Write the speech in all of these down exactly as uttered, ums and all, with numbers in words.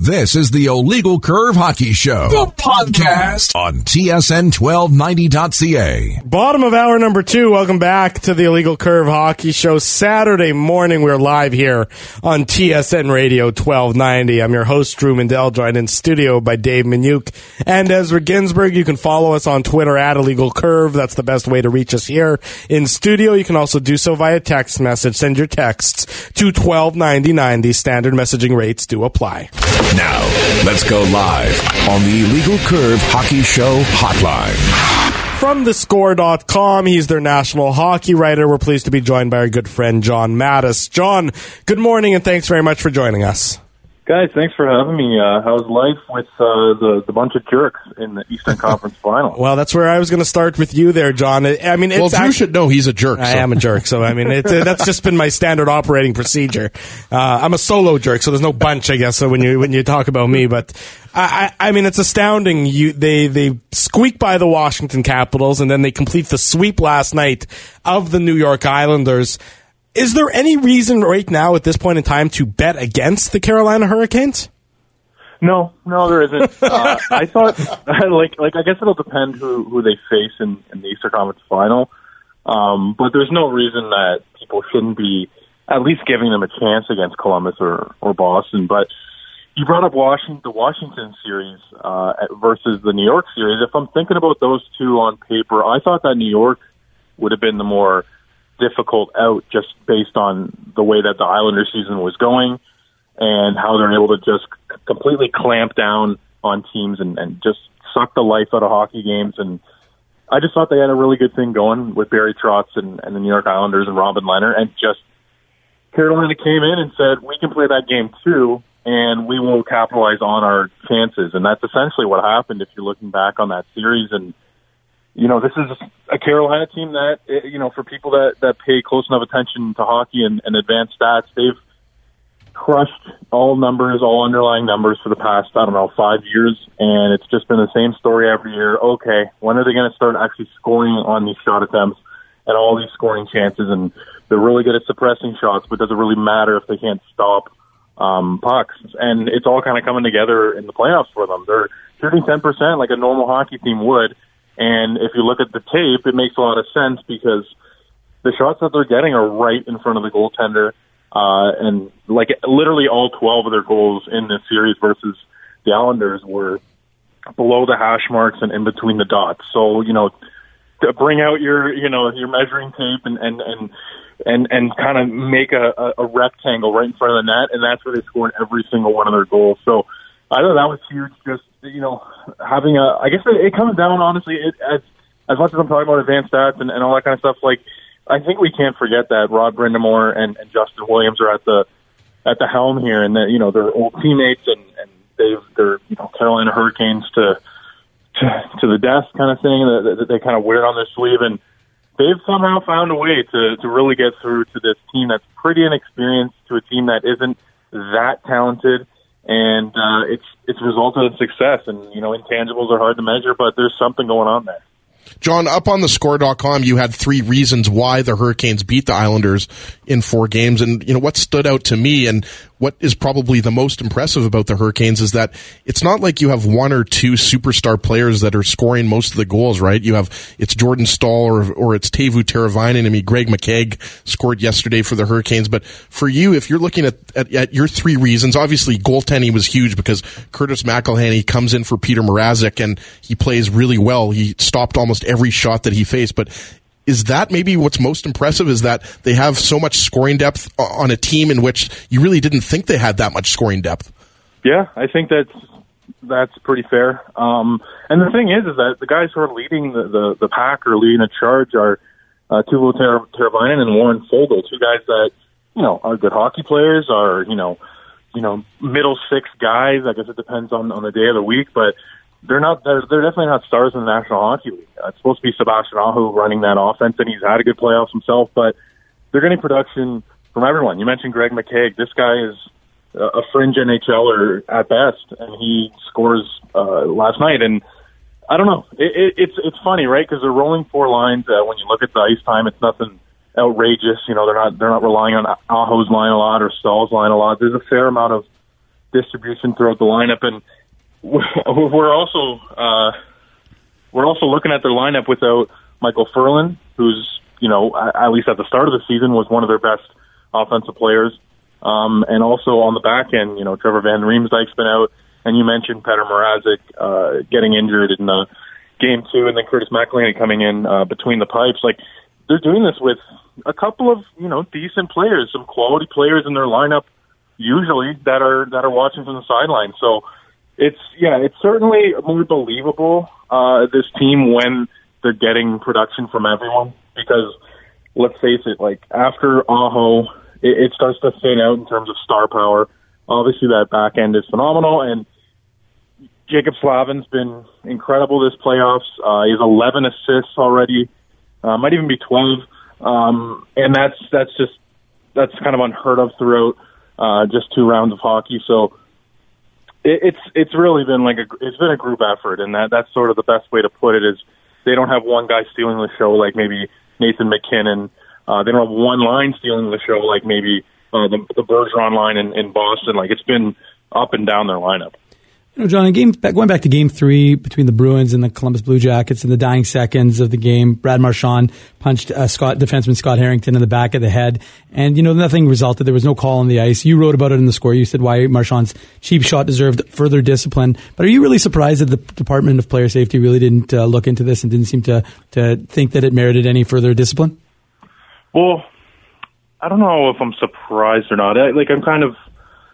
This is the Illegal Curve Hockey Show, the podcast on T S N twelve ninety dot C A. Bottom of hour number two. Welcome back to the Illegal Curve Hockey Show. Saturday morning, we're live here on T S N Radio twelve ninety. I'm your host, Drew Mandel, joined in studio by Dave Minuk and Ezra Ginsburg. You can follow us on Twitter at Illegal Curve. That's the best way to reach us here in studio. You can also do so via text message. Send your texts to twelve ninety ninety. Standard messaging rates do apply. Now, let's go live on the Illegal Curve Hockey Show hotline. From the score dot com, he's their national hockey writer. We're pleased to be joined by our good friend, John Mattis. John, good morning, and thanks very much for joining us. Guys, thanks for having me. Uh, how's life with uh, the, the bunch of jerks in the Eastern Conference Final? Well, that's where I was going to start with you there, John. I mean, it's well, Drew actually, should know he's a jerk. I so. am a jerk, so I mean, it's, uh, that's just been my standard operating procedure. Uh, I'm a solo jerk, so there's no bunch, I guess, so when you when you talk about me. But I, I, I mean, it's astounding. You they they squeak by the Washington Capitals, and then they complete the sweep last night of the New York Islanders. Is there any reason right now at this point in time to bet against the Carolina Hurricanes? No, no, there isn't. Uh, I thought, like, like I guess it'll depend who, who they face in, in the Eastern Conference Final. Um, but there's no reason that people shouldn't be at least giving them a chance against Columbus or, or Boston. But you brought up Washington, the Washington series uh, versus the New York series. If I'm thinking about those two on paper, I thought that New York would have been the more difficult out just based on the way that the Islander season was going and how they're able to just completely clamp down on teams and, and just suck the life out of hockey games. And I just thought they had a really good thing going with Barry Trotz and, and the New York Islanders and Robin Leonard. And just Carolina came in and said, we can play that game too, and we will capitalize on our chances. And that's essentially what happened if you're looking back on that series. And, you know, this is a Carolina team that, you know, for people that, that pay close enough attention to hockey and, and advanced stats, they've crushed all numbers, all underlying numbers for the past, I don't know, five years, and it's just been the same story every year. Okay, when are they going to start actually scoring on these shot attempts and all these scoring chances? And they're really good at suppressing shots, but does it really matter if they can't stop um, pucks? And it's all kind of coming together in the playoffs for them. They're shooting ten percent like a normal hockey team would, and if you look at the tape, it makes a lot of sense because the shots that they're getting are right in front of the goaltender. Uh, and like literally all twelve of their goals in this series versus the Islanders were below the hash marks and in between the dots. So, you know, to bring out your, you know, your measuring tape and, and, and, and, and kind of make a, a rectangle right in front of the net. And that's where they scored every single one of their goals. So I thought that was huge. Just, you know, having a, I guess it, it comes down, honestly, it, as, as much as I'm talking about advanced stats and, and all that kind of stuff, like, I think we can't forget that Rod Brindamore and, and Justin Williams are at the at the helm here, and that, you know, they're old teammates, and, and they've they're you know Carolina Hurricanes to to, to the death kind of thing that, that they kind of wear on their sleeve, and they've somehow found a way to to really get through to this team that's pretty inexperienced, to a team that isn't that talented, and uh, it's it's resulted in success. And you know, intangibles are hard to measure, but there's something going on there. John, up on the score dot com, you had three reasons why the Hurricanes beat the Islanders in four games. And, you know, what stood out to me and what is probably the most impressive about the Hurricanes is that it's not like you have one or two superstar players that are scoring most of the goals, right? You have, it's Jordan Staal or, or it's Teuvo Teravainen. I mean, Greg McKegg scored yesterday for the Hurricanes. But for you, if you're looking at, at, at your three reasons, obviously goaltending was huge because Curtis McElhinney comes in for Peter Mrazek and he plays really well. He stopped almost every shot that he faced. But is that maybe what's most impressive, is that they have so much scoring depth on a team in which you really didn't think they had that much scoring depth? Yeah, I think that's that's pretty fair. Um, and the thing is, is that the guys who are leading the, the, the pack or leading a charge are uh, Teuvo Teravainen and Warren Foegele, two guys that, you know, are good hockey players, are, you know, you know, middle six guys. I guess it depends on, on the day of the week, but They're not. They're, they're definitely not stars in the National Hockey League. Uh, it's supposed to be Sebastian Aho running that offense, and he's had a good playoffs himself. But they're getting production from everyone. You mentioned Greg McKegg. This guy is a fringe NHLer at best, and he scores uh, last night. And I don't know. It, it, it's it's funny, right? Because they're rolling four lines. Uh, when you look at the ice time, it's nothing outrageous. You know, they're not they're not relying on Aho's line a lot or Stahl's line a lot. There's a fair amount of distribution throughout the lineup, and we're also uh, we're also looking at their lineup without Michael Ferland, who's, you know, at least at the start of the season, was one of their best offensive players. Um, and also on the back end, you know, Trevor Van Riemsdyk's been out, and you mentioned Petr Mrazek uh, getting injured in the game two, and then Curtis McElhinney coming in uh, between the pipes. Like, they're doing this with a couple of, you know, decent players, some quality players in their lineup, usually that are that are watching from the sideline. So it's yeah, it's certainly more believable uh, this team when they're getting production from everyone. Because let's face it, like after Aho, it, it starts to thin out in terms of star power. Obviously, that back end is phenomenal, and Jacob Slavin's been incredible this playoffs. Uh, he has eleven assists already, uh, might even be twelve, um, and that's that's just that's kind of unheard of throughout uh, just two rounds of hockey. So it, it's it's really been like a it's been a group effort, and that that's sort of the best way to put it. Is they don't have one guy stealing the show like maybe Nathan McKinnon. Uh, they don't have one line stealing the show like maybe uh, the, the Bergeron line in, in Boston. Like, it's been up and down their lineup. You know, John, in game, going back to game three between the Bruins and the Columbus Blue Jackets in the dying seconds of the game, Brad Marchand punched uh, Scott, defenseman Scott Harrington in the back of the head. And, you know, nothing resulted. There was no call on the ice. You wrote about it in the score. You said why Marchand's cheap shot deserved further discipline. But are you really surprised that the Department of Player Safety really didn't uh, look into this and didn't seem to, to think that it merited any further discipline? Well, I don't know if I'm surprised or not. I, like, I'm kind of,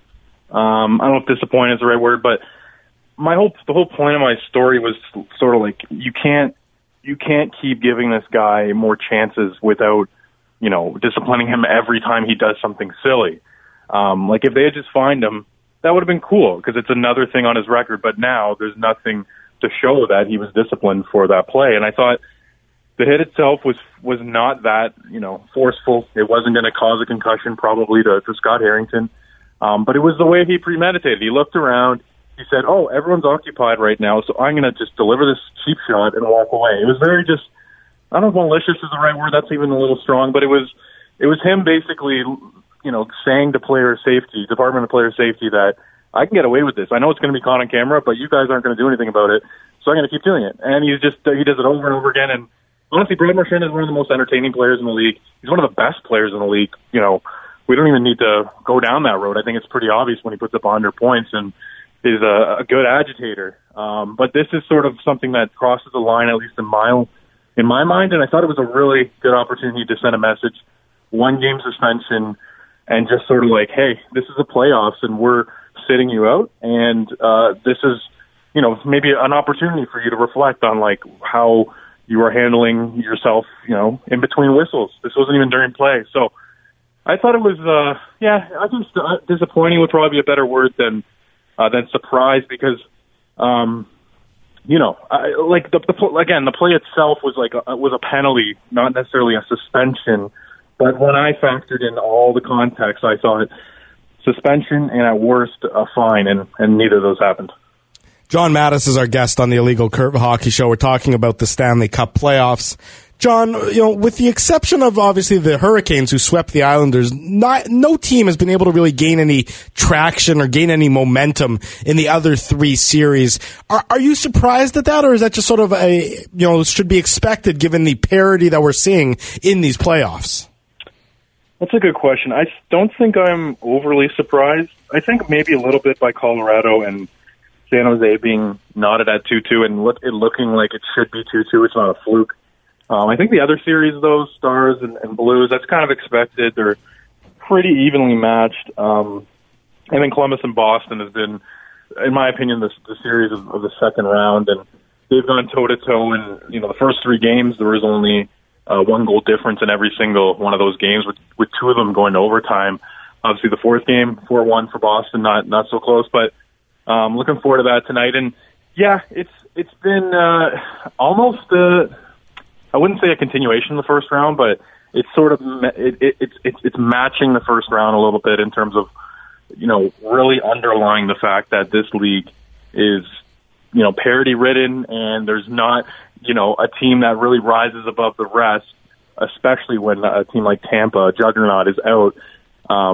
um, I don't know if disappointed is the right word, but my whole the whole point of my story was sort of like you can't you can't keep giving this guy more chances without, you know, disciplining him every time he does something silly. Um, like if they had just fined him, that would have been cool because it's another thing on his record. But now there's nothing to show that he was disciplined for that play. And I thought the hit itself was was not that, you know, forceful. It wasn't going to cause a concussion probably to, to Scott Harrington, um, but it was the way he premeditated. He looked around. He said, oh, everyone's occupied right now, so I'm going to just deliver this cheap shot and walk away. It was very just, I don't know if malicious is the right word, that's even a little strong, but it was it was him basically, you know, saying to player safety, Department of Player Safety, that I can get away with this. I know it's going to be caught on camera, but you guys aren't going to do anything about it, so I'm going to keep doing it. And he's just, he does it over and over again, and honestly, Brad Marchand is one of the most entertaining players in the league. He's one of the best players in the league. You know, we don't even need to go down that road. I think it's pretty obvious when he puts up one hundred points, and is a, a good agitator. Um, but this is sort of something that crosses the line, at least in my, in my mind, and I thought it was a really good opportunity to send a message, one game suspension, and just sort of like, hey, this is the playoffs, and we're sitting you out, and uh, this is, you know, maybe an opportunity for you to reflect on, like, how you are handling yourself, you know, in between whistles. This wasn't even during play. So I thought it was, uh, yeah, I think disappointing would probably be a better word than Uh, than surprised because, um, you know, I, like the, the again, the play itself was like a, was a penalty, not necessarily a suspension. But when I factored in all the context, I thought suspension and at worst a fine, and, and neither of those happened. John Mattis is our guest on the Illegal Curve Hockey Show. We're talking about the Stanley Cup playoffs. John, you know, with the exception of obviously the Hurricanes who swept the Islanders, not, no team has been able to really gain any traction or gain any momentum in the other three series. Are, are you surprised at that, or is that just sort of a, you know, should be expected given the parity that we're seeing in these playoffs? That's a good question. I don't think I'm overly surprised. I think maybe a little bit by Colorado and San Jose being knotted at two two and look, it looking like it should be two two. It's not a fluke. Um, I think the other series, though, Stars and, and Blues, that's kind of expected. They're pretty evenly matched. Um, and then Columbus and Boston has been, in my opinion, the, the series of, of the second round. And they've gone toe-to-toe. And, you know, the first three games, there was only uh, one goal difference in every single one of those games, with, with two of them going to overtime. Obviously, the fourth game, four one for Boston, not not so close. But um, looking forward to that tonight. And, yeah, it's it's been uh, almost uh, – I wouldn't say a continuation of the first round, but it's sort of it, it, it's it's it's matching the first round a little bit in terms of, you know, really underlying the fact that this league is, you know, parity ridden, and there's not, you know, a team that really rises above the rest, especially when a team like Tampa, a juggernaut, is out. Um,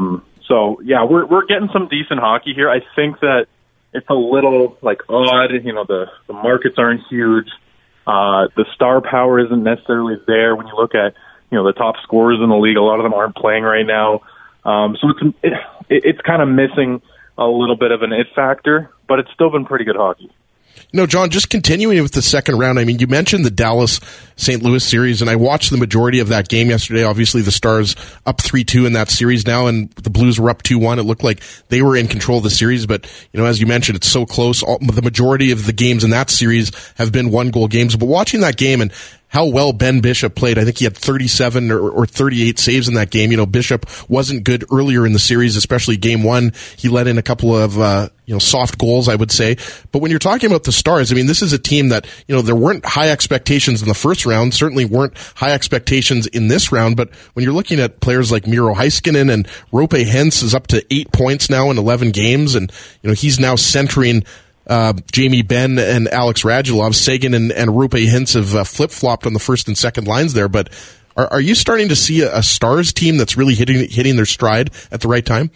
So yeah, we're we're getting some decent hockey here. I think that it's a little like odd. You know, the the markets aren't huge. Uh, the star power isn't necessarily there when you look at, you know, the top scorers in the league. A lot of them aren't playing right now. Um, so it's, it, it's kind of missing a little bit of an it factor, but it's still been pretty good hockey. No, John, just continuing with the second round, I mean, you mentioned the Dallas-Saint Louis series, and I watched the majority of that game yesterday. Obviously, the Stars up three two in that series now, and the Blues were up two one. It looked like they were in control of the series, but, you know, as you mentioned, it's so close. All, the majority of the games in that series have been one-goal games. But watching that game and how well Ben Bishop played, I think he had thirty-seven or, or thirty-eight saves in that game. You know, Bishop wasn't good earlier in the series, especially game one. He let in a couple of, uh, you know, soft goals, I would say. But when you're talking about the Stars, I mean, this is a team that, you know, there weren't high expectations in the first round, certainly weren't high expectations in this round. But when you're looking at players like Miro Heiskanen, and Roope Hintz is up to eight points now in eleven games, and, you know, he's now centering Uh, Jamie Benn and Alex Radulov. Sagan and, and Roope Hintz have uh, flip-flopped on the first and second lines there, but are, are you starting to see a, a Stars team that's really hitting hitting their stride at the right time?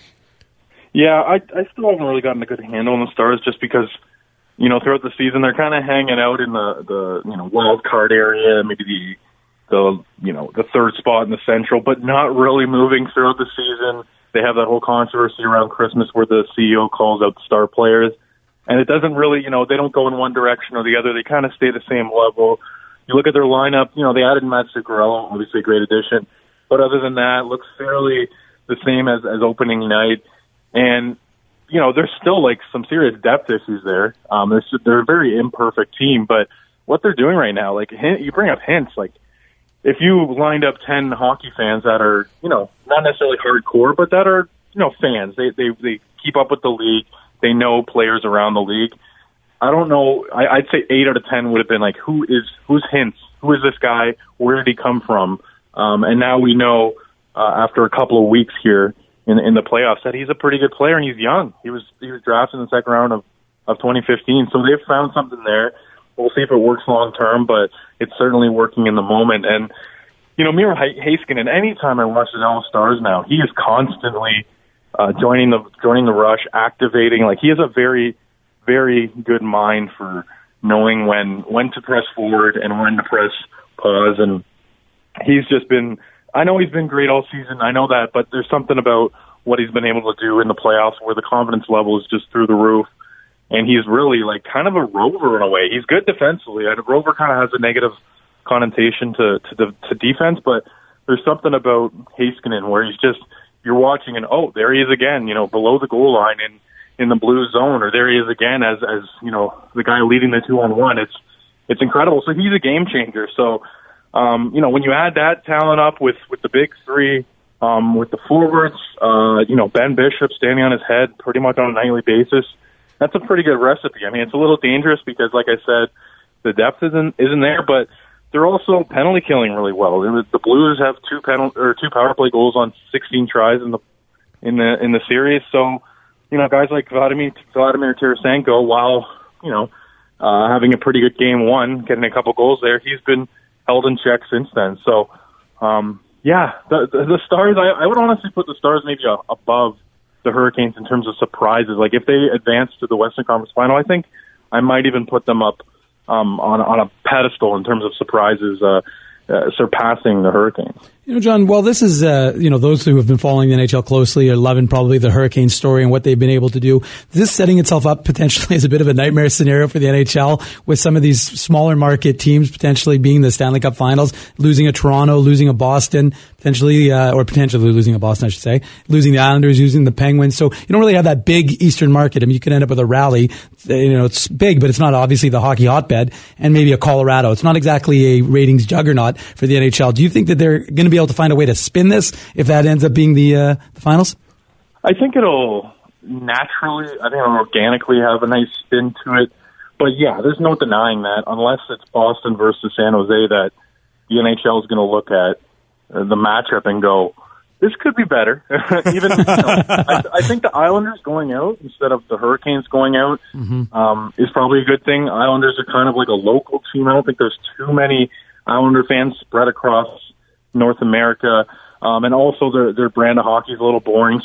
Yeah, I, I still haven't really gotten a good handle on the Stars, just because, you know, throughout the season they're kind of hanging out in the, the you know, wild card area, maybe the the you know the third spot in the Central, but not really moving throughout the season. They have that whole controversy around Christmas where the C E O calls out the star players. And it doesn't really, you know, they don't go in one direction or the other. They kind of stay the same level. You look at their lineup, you know, they added Matt Zuccarello, obviously a great addition. But other than that, it looks fairly the same as, as opening night. And, you know, there's still, like, some serious depth issues there. Um, they're, they're a very imperfect team. But what they're doing right now, like, you bring up Hintz, like, if you lined up ten hockey fans that are, you know, not necessarily hardcore, but that are, you know, fans, they they, they keep up with the league, they know players around the league. I don't know. I, I'd say eight out of ten would have been like, who is who's Hintz? Who is this guy? Where did he come from? Um, and now we know uh, after a couple of weeks here in in the playoffs that he's a pretty good player and he's young. He was he was drafted in the second round of of twenty fifteen, so they've found something there. We'll see if it works long term, but it's certainly working in the moment. And you know, Miro Heiskanen, anytime I watch the Dallas Stars now, he is constantly Uh, joining the joining the rush, activating. Like, he has a very, very good mind for knowing when when to press forward and when to press pause. And he's just been, I know he's been great all season, I know that, but there's something about what he's been able to do in the playoffs where the confidence level is just through the roof. And he's really, like, kind of a rover in a way. He's good defensively. And a rover kind of has a negative connotation to, to, the, to defense, but there's something about Heiskanen where he's just, you're watching and, oh, there he is again, you know, below the goal line in, in the blue zone, or there he is again as, as, you know, the guy leading the two on one. It's, it's incredible. So he's a game changer. So, um, you know, when you add that talent up with, with the big three, um, with the forwards, uh, you know, Ben Bishop standing on his head pretty much on a nightly basis, that's a pretty good recipe. I mean, it's a little dangerous because, like I said, the depth isn't, isn't there, but they're also penalty killing really well. The Blues have two penalty or two power play goals on sixteen tries in the in the in the series. So, you know, guys like Vladimir Vladimir Tarasenko, while you know uh, having a pretty good game one, getting a couple goals there, he's been held in check since then. So, um, yeah, the, the the Stars. I, I would honestly put the Stars maybe uh, above the Hurricanes in terms of surprises. Like, if they advance to the Western Conference Final, I think I might even put them up Um, on, on a pedestal in terms of surprises, uh, uh, surpassing the Hurricanes. You know, John, well, this is, uh, you know, those who have been following the N H L closely are loving probably the Hurricanes story and what they've been able to do. Is this setting itself up potentially as a bit of a nightmare scenario for the N H L with some of these smaller market teams potentially being the Stanley Cup Finals, losing a Toronto, losing a Boston, potentially, uh, or potentially losing a Boston, I should say, losing the Islanders, using the Penguins. So you don't really have that big Eastern market. I mean, you could end up with a Raleigh. You know, it's big, but it's not obviously the hockey hotbed, and maybe a Colorado. It's not exactly a ratings juggernaut for the N H L. Do you think that they're going to be able to find a way to spin this if that ends up being the uh, the finals? I think it'll naturally, I think it'll organically have a nice spin to it. But yeah, there's no denying that unless it's Boston versus San Jose, that the N H L is going to look at uh, the matchup and go, this could be better. Even you know, I, I think the Islanders going out instead of the Hurricanes going out mm-hmm. um, is probably a good thing. Islanders are kind of like a local team. I don't think there's too many Islander fans spread across North America, um, and also their their brand of hockey is a little boring. So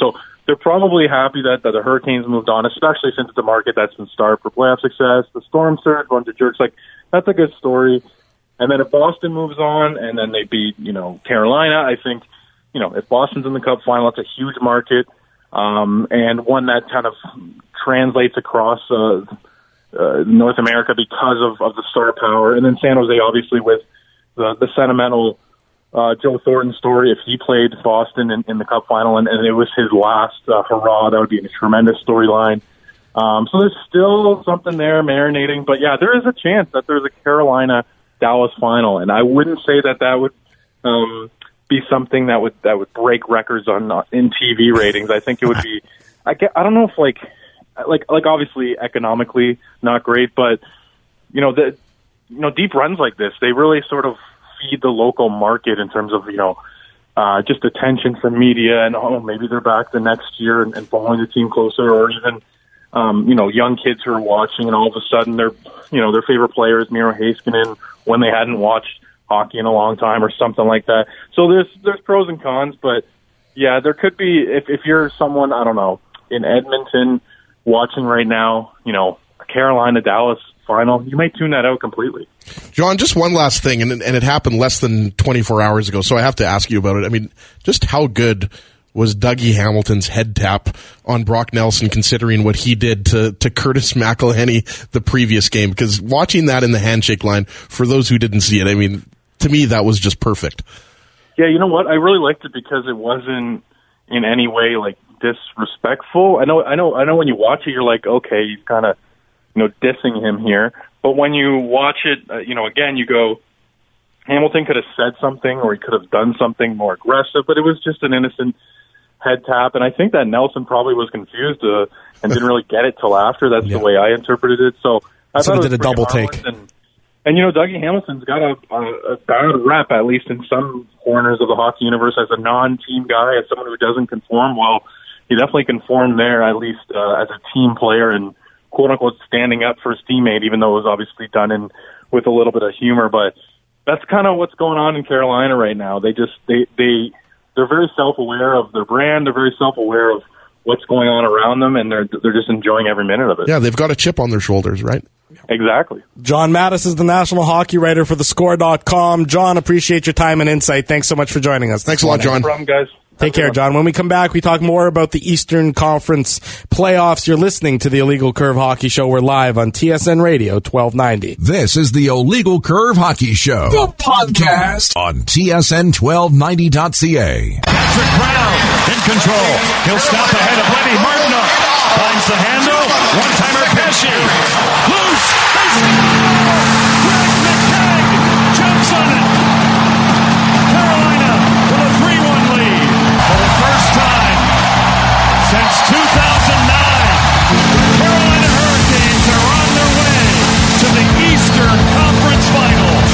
they're probably happy that, that the Hurricanes moved on, especially since it's a market that's been starved for playoff success. The Storm surge, bunch of jerks. Like, that's a good story. And then if Boston moves on and then they beat, you know, Carolina, I think, you know, if Boston's in the Cup final, it's a huge market, um, and one that kind of translates across uh, uh, North America because of, of the star power. And then San Jose, obviously, with the, the sentimental uh, Joe Thornton story. If he played Boston in, in the Cup final and, and it was his last uh, hurrah, that would be a tremendous storyline. Um, so there's still something there marinating. But, yeah, there is a chance that there's a Carolina-Dallas final, and I wouldn't say that that would um, – be something that would that would break records on uh, in T V ratings. I think it would be. I get, I don't know if like like like obviously economically not great, but you know the you know deep runs like this, they really sort of feed the local market in terms of you know uh, just attention from media and oh maybe they're back the next year and, and following the team closer, or even um, you know young kids who are watching and all of a sudden their you know their favorite player is Miro Heiskanen when they hadn't watched hockey in a long time or something like that. So there's there's pros and cons, but yeah, there could be if if you're someone, I don't know, in Edmonton watching right now, you know, a Carolina Dallas final, you may tune that out completely. John, just one last thing, and and it happened less than twenty-four hours ago, so I have to ask you about it. I mean, just how good was Dougie Hamilton's head tap on Brock Nelson, considering what he did to, to Curtis McElhinney the previous game? Because watching that in the handshake line, for those who didn't see it, I mean, to me, that was just perfect. Yeah, you know what? I really liked it because it wasn't in any way like disrespectful. I know, I know, I know. When you watch it, you're like, okay, he's kind of, you know, dissing him here. But when you watch it, uh, you know, again, you go, Hamilton could have said something or he could have done something more aggressive, but it was just an innocent head tap. And I think that Nelson probably was confused uh, and didn't really get it till after. That's yeah. the way I interpreted it. So I so thought it did a double take. And, And, you know, Dougie Hamilton's got a, a, a bad rep, at least in some corners of the hockey universe, as a non-team guy, as someone who doesn't conform. Well, he definitely conformed there, at least uh, as a team player and, quote-unquote, standing up for his teammate, even though it was obviously done in with a little bit of humor. But that's kind of what's going on in Carolina right now. They just, they, they, they're very self-aware of their brand. They're very self-aware of what's going on around them, and they're they're just enjoying every minute of it. Yeah, they've got a chip on their shoulders, right? Exactly. John Mattis is the national hockey writer for the score dot com. John, appreciate your time and insight. Thanks so much for joining us. Thanks a lot, John. No problem, guys. Take care, John. When we come back, we talk more about the Eastern Conference playoffs. You're listening to the Illegal Curve Hockey Show. We're live on T S N Radio twelve ninety. This is the Illegal Curve Hockey Show, the podcast on T S N twelve ninety dot C A. Patrick Brown in control. He'll stop ahead of Lenny Martinook. Finds the handle. One-timer Pesci. Loose. They score! Greg McKegg jumps on it. Carolina with a three one lead. For the first time since two thousand nine, Carolina Hurricanes are on their way to the Eastern Conference Finals.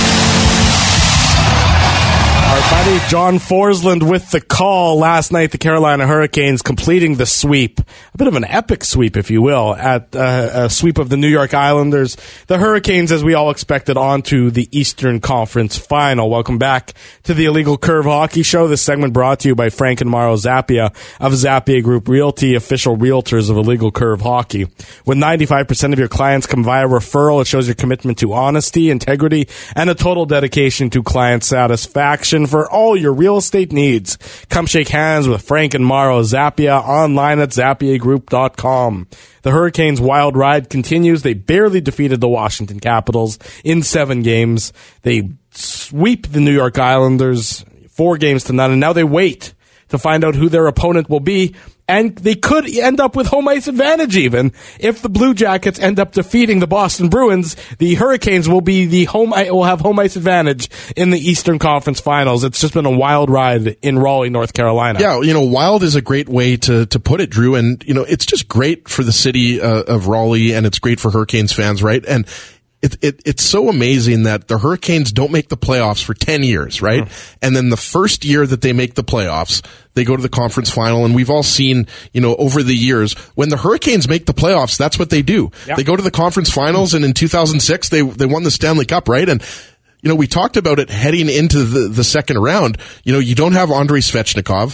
Our buddy John Forsland with the call last night. The Carolina Hurricanes completing the sweep, a bit of an epic sweep, if you will, at uh, a sweep of the New York Islanders. The Hurricanes, as we all expected, on to the Eastern Conference Final. Welcome back to the Illegal Curve Hockey Show. This segment brought to you by Frank and Mauro Zappia of Zappia Group Realty, official realtors of Illegal Curve Hockey. When ninety-five percent of your clients come via referral, it shows your commitment to honesty, integrity, and a total dedication to client satisfaction. For all your real estate needs, come shake hands with Frank and Mauro Zappia online at zappia group dot com. The Hurricanes' wild ride continues. They barely defeated the Washington Capitals in seven games. They sweep the New York Islanders four games to none, and now they wait to find out who their opponent will be. And they could end up with home ice advantage even. If the Blue Jackets end up defeating the Boston Bruins, the Hurricanes will be the home will have home ice advantage in the Eastern Conference Finals. It's just been a wild ride in Raleigh, North Carolina. Yeah, you know, wild is a great way to to put it, Drew. And, you know, it's just great for the city uh, of Raleigh, and it's great for Hurricanes fans, right? And It, it, it's so amazing that the Hurricanes don't make the playoffs for ten years, right? Mm. And then the first year that they make the playoffs, they go to the conference final. And we've all seen, you know, over the years, when the Hurricanes make the playoffs, that's what they do. Yep. They go to the conference finals, and in two thousand six, they, they won the Stanley Cup, right? And, you know, we talked about it heading into the, the second round. You know, you don't have Andrei Svechnikov.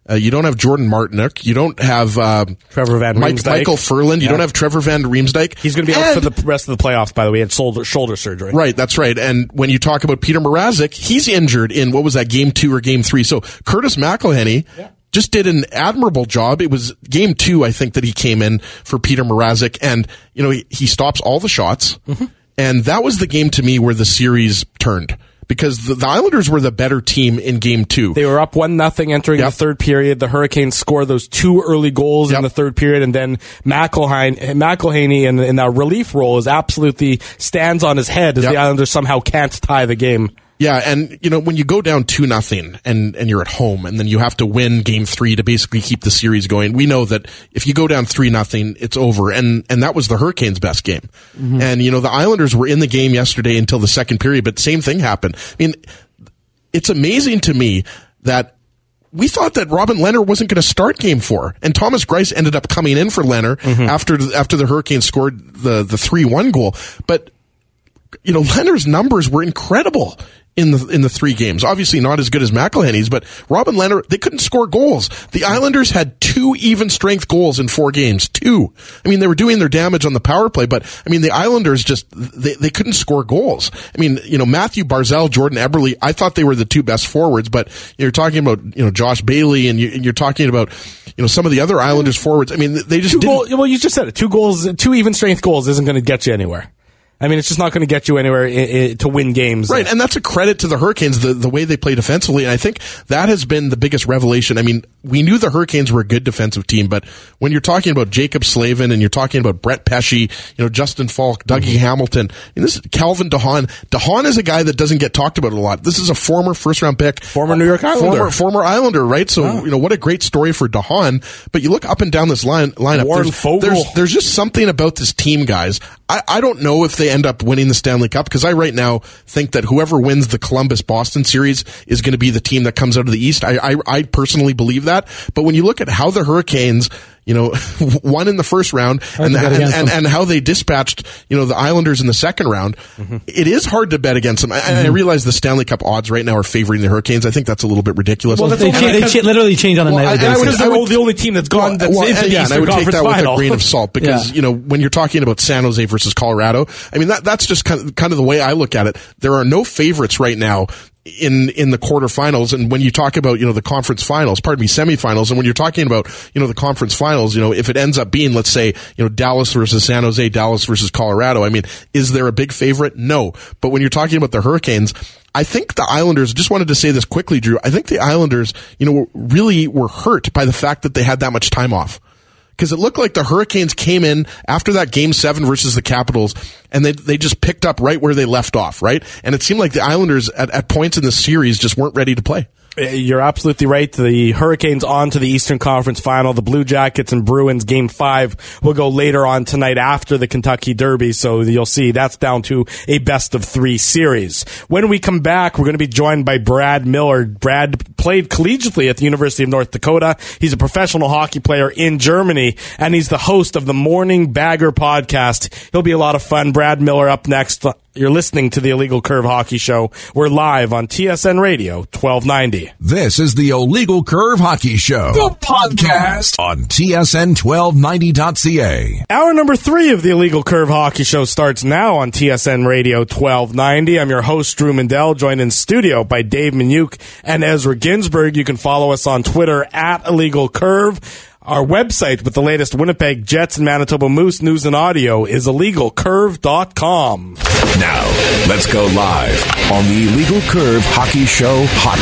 Uh, you don't have Jordan Martinook. You don't have uh, Trevor Van Mike, Riemsdyk. Michael Furland. You Yeah. don't have Trevor Van Riemsdyk. He's going to be out for the rest of the playoffs, by the way. He had shoulder, shoulder surgery. Right, that's right. And when you talk about Peter Mrazek, he's injured in, what was that, game two or game three? So Curtis McElhinney yeah. just did an admirable job. It was game two, I think, that he came in for Peter Mrazek. And, you know, he, he stops all the shots. Mm-hmm. And that was the game to me where the series turned. Because the, the Islanders were the better team in game two. They were up one nothing entering yep. the third period. The Hurricanes scored those two early goals yep. in the third period, and then McElhinney, McElhinney in, in that relief role is absolutely stands on his head as yep. the Islanders somehow can't tie the game. Yeah, and you know, when you go down two nothing and and you're at home, and then you have to win game three to basically keep the series going, we know that if you go down three nothing, it's over. And and that was the Hurricanes' best game. Mm-hmm. And you know, the Islanders were in the game yesterday until the second period, but same thing happened. I mean, it's amazing to me that we thought that Robin Lehner wasn't going to start game four, and Thomas Greiss ended up coming in for Lehner mm-hmm. after after the Hurricanes scored the the three one goal. But you know, Lehner's numbers were incredible in the in the three games. Obviously not as good as McElhinney's, but Robin Lehner, they couldn't score goals. The Islanders had two even strength goals in four games. Two. I mean, they were doing their damage on the power play, but I mean, the Islanders just, they, they couldn't score goals. I mean, you know, Matthew Barzal, Jordan Eberle, I thought they were the two best forwards, but you're talking about, you know, Josh Bailey, and, you, and you're talking about, you know, some of the other Islanders forwards. I mean, they just two didn't. Goal, well, you just said it. Two goals, two even strength goals isn't going to get you anywhere. I mean, it's just not going to get you anywhere I- I- to win games. Right, and that's a credit to the Hurricanes, the, the way they play defensively, and I think that has been the biggest revelation. I mean, we knew the Hurricanes were a good defensive team, but when you're talking about Jacob Slavin and you're talking about Brett Pesce, you know, Justin Falk, Dougie mm-hmm. Hamilton, and this is Calvin DeHaan. DeHaan is a guy that doesn't get talked about a lot. This is a former first-round pick. Former New York Islander. Former, former Islander, right? So, wow. you know, what a great story for DeHaan. But you look up and down this line lineup, Warren there's, Fogle. there's, there's just something about this team, guys. I, I don't know if they end up winning the Stanley Cup, because I right now think that whoever wins the Columbus-Boston series is going to be the team that comes out of the East. I, I, I personally believe that. But when you look at how the Hurricanes, you know, won in the first round and, and, and, and how they dispatched, you know, the Islanders in the second round, mm-hmm. it is hard to bet against them. I, mm-hmm. I realize the Stanley Cup odds right now are favoring the Hurricanes. I think that's a little bit ridiculous. Well, they, cha- they cha- literally change on a well, nightly basis. Because they're the only team that's gone. That's well, into and, the yeah, Eastern and I would take that final. with a grain of salt, because, yeah. you know, when you're talking about San Jose versus Colorado, I mean, that that's just kind of, kind of the way I look at it. There are no favorites right now in in the quarterfinals, and when you talk about, you know, the conference finals, pardon me, semifinals, and when you're talking about, you know, the conference finals, you know, if it ends up being, let's say, you know, Dallas versus San Jose, Dallas versus Colorado, I mean, is there a big favorite? No. But when you're talking about the Hurricanes, I think the Islanders, just wanted to say this quickly, Drew, I think the Islanders, you know, really were hurt by the fact that they had that much time off. Because it looked like the Hurricanes came in after that game seven versus the Capitals, and they they just picked up right where they left off, right? And it seemed like the Islanders at, at points in the series just weren't ready to play. You're absolutely right. The Hurricanes on to the Eastern Conference Final. The Blue Jackets and Bruins game five will go later on tonight after the Kentucky Derby. So you'll see that's down to a best of three series. When we come back, we're going to be joined by Brad Miller. Brad played collegiately at the University of North Dakota. He's a professional hockey player in Germany, and he's the host of the Morning Bagger podcast. He'll be a lot of fun. Brad Miller up next. You're listening to the Illegal Curve Hockey Show. We're live on T S N Radio twelve ninety. This is the Illegal Curve Hockey Show, the podcast on T S N twelve ninety dot C A. Hour number three of the Illegal Curve Hockey Show starts now on T S N Radio twelve ninety. I'm your host, Drew Mandel, joined in studio by Dave Minuk and Ezra Ginsburg. You can follow us on Twitter at Illegal Curve. Our website with the latest Winnipeg Jets and Manitoba Moose news and audio is illegal curve dot com. Now, let's go live on the Illegal Curve Hockey Show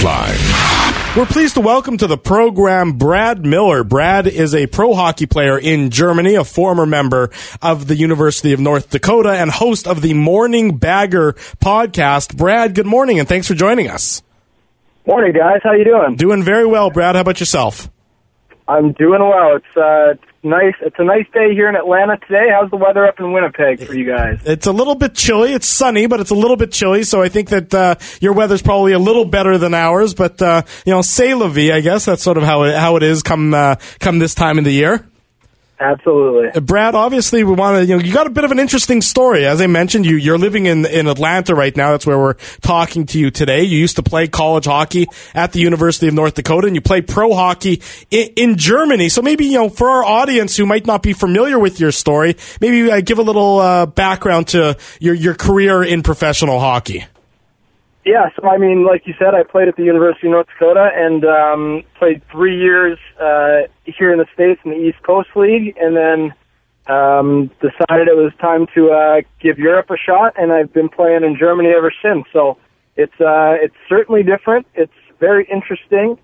hotline. We're pleased to welcome to the program Brad Miller. Brad is a pro hockey player in Germany, a former member of the University of North Dakota, and host of the Morning Bagger podcast. Brad, good morning, and thanks for joining us. Morning, guys. How you doing? Doing very well, Brad. How about yourself? I'm doing well. It's uh, it's nice. It's a nice day here in Atlanta today. How's the weather up in Winnipeg for you guys? It's a little bit chilly. It's sunny, but it's a little bit chilly. So I think that uh, your weather's probably a little better than ours. But uh, you know, c'est la vie, I guess that's sort of how it, how it is come uh, come this time of the year. Absolutely. Uh, Brad, obviously we want to, you know, you got a bit of an interesting story. As I mentioned, you, you're living in, in Atlanta right now. That's where we're talking to you today. You used to play college hockey at the University of North Dakota, and you play pro hockey in, in Germany. So maybe, you know, for our audience who might not be familiar with your story, maybe uh, give a little uh, background to your, your career in professional hockey. Yeah, so I mean, like you said, I played at the University of North Dakota and um, played three years uh, here in the States in the East Coast League, and then um, decided it was time to uh, give Europe a shot, and I've been playing in Germany ever since. So it's uh, it's certainly different. It's very interesting.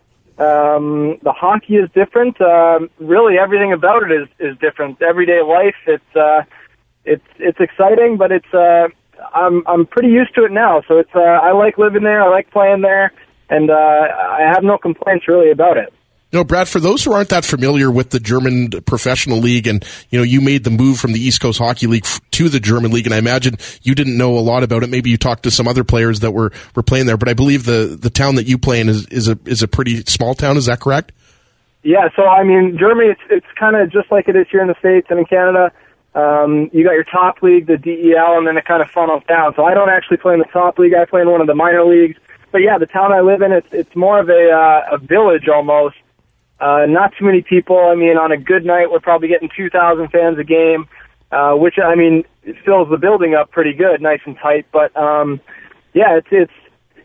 Um, the hockey is different. Um, really, everything about it is, is different. Everyday life, it's uh, it's it's exciting, but it's uh, I'm I'm pretty used to it now, so it's uh, I like living there, I like playing there, and uh, I have no complaints really about it. You know, Brad, for those who aren't that familiar with the German professional league, and you know, you made the move from the East Coast Hockey League to the German league, and I imagine you didn't know a lot about it. Maybe you talked to some other players that were, were playing there, but I believe the, the town that you play in is, is a is a pretty small town. Is that correct? Yeah. So I mean, Germany, it's it's kind of just like it is here in the States and in Canada. Um, you got your top league, the D E L, and then it kind of funnels down. So I don't actually play in the top league. I play in one of the minor leagues. But yeah, the town I live in, it's it's more of a uh, a village almost. Uh, not too many people. I mean, on a good night, we're probably getting two thousand fans a game, uh, which I mean, it fills the building up pretty good, nice and tight. But um, yeah, it's it's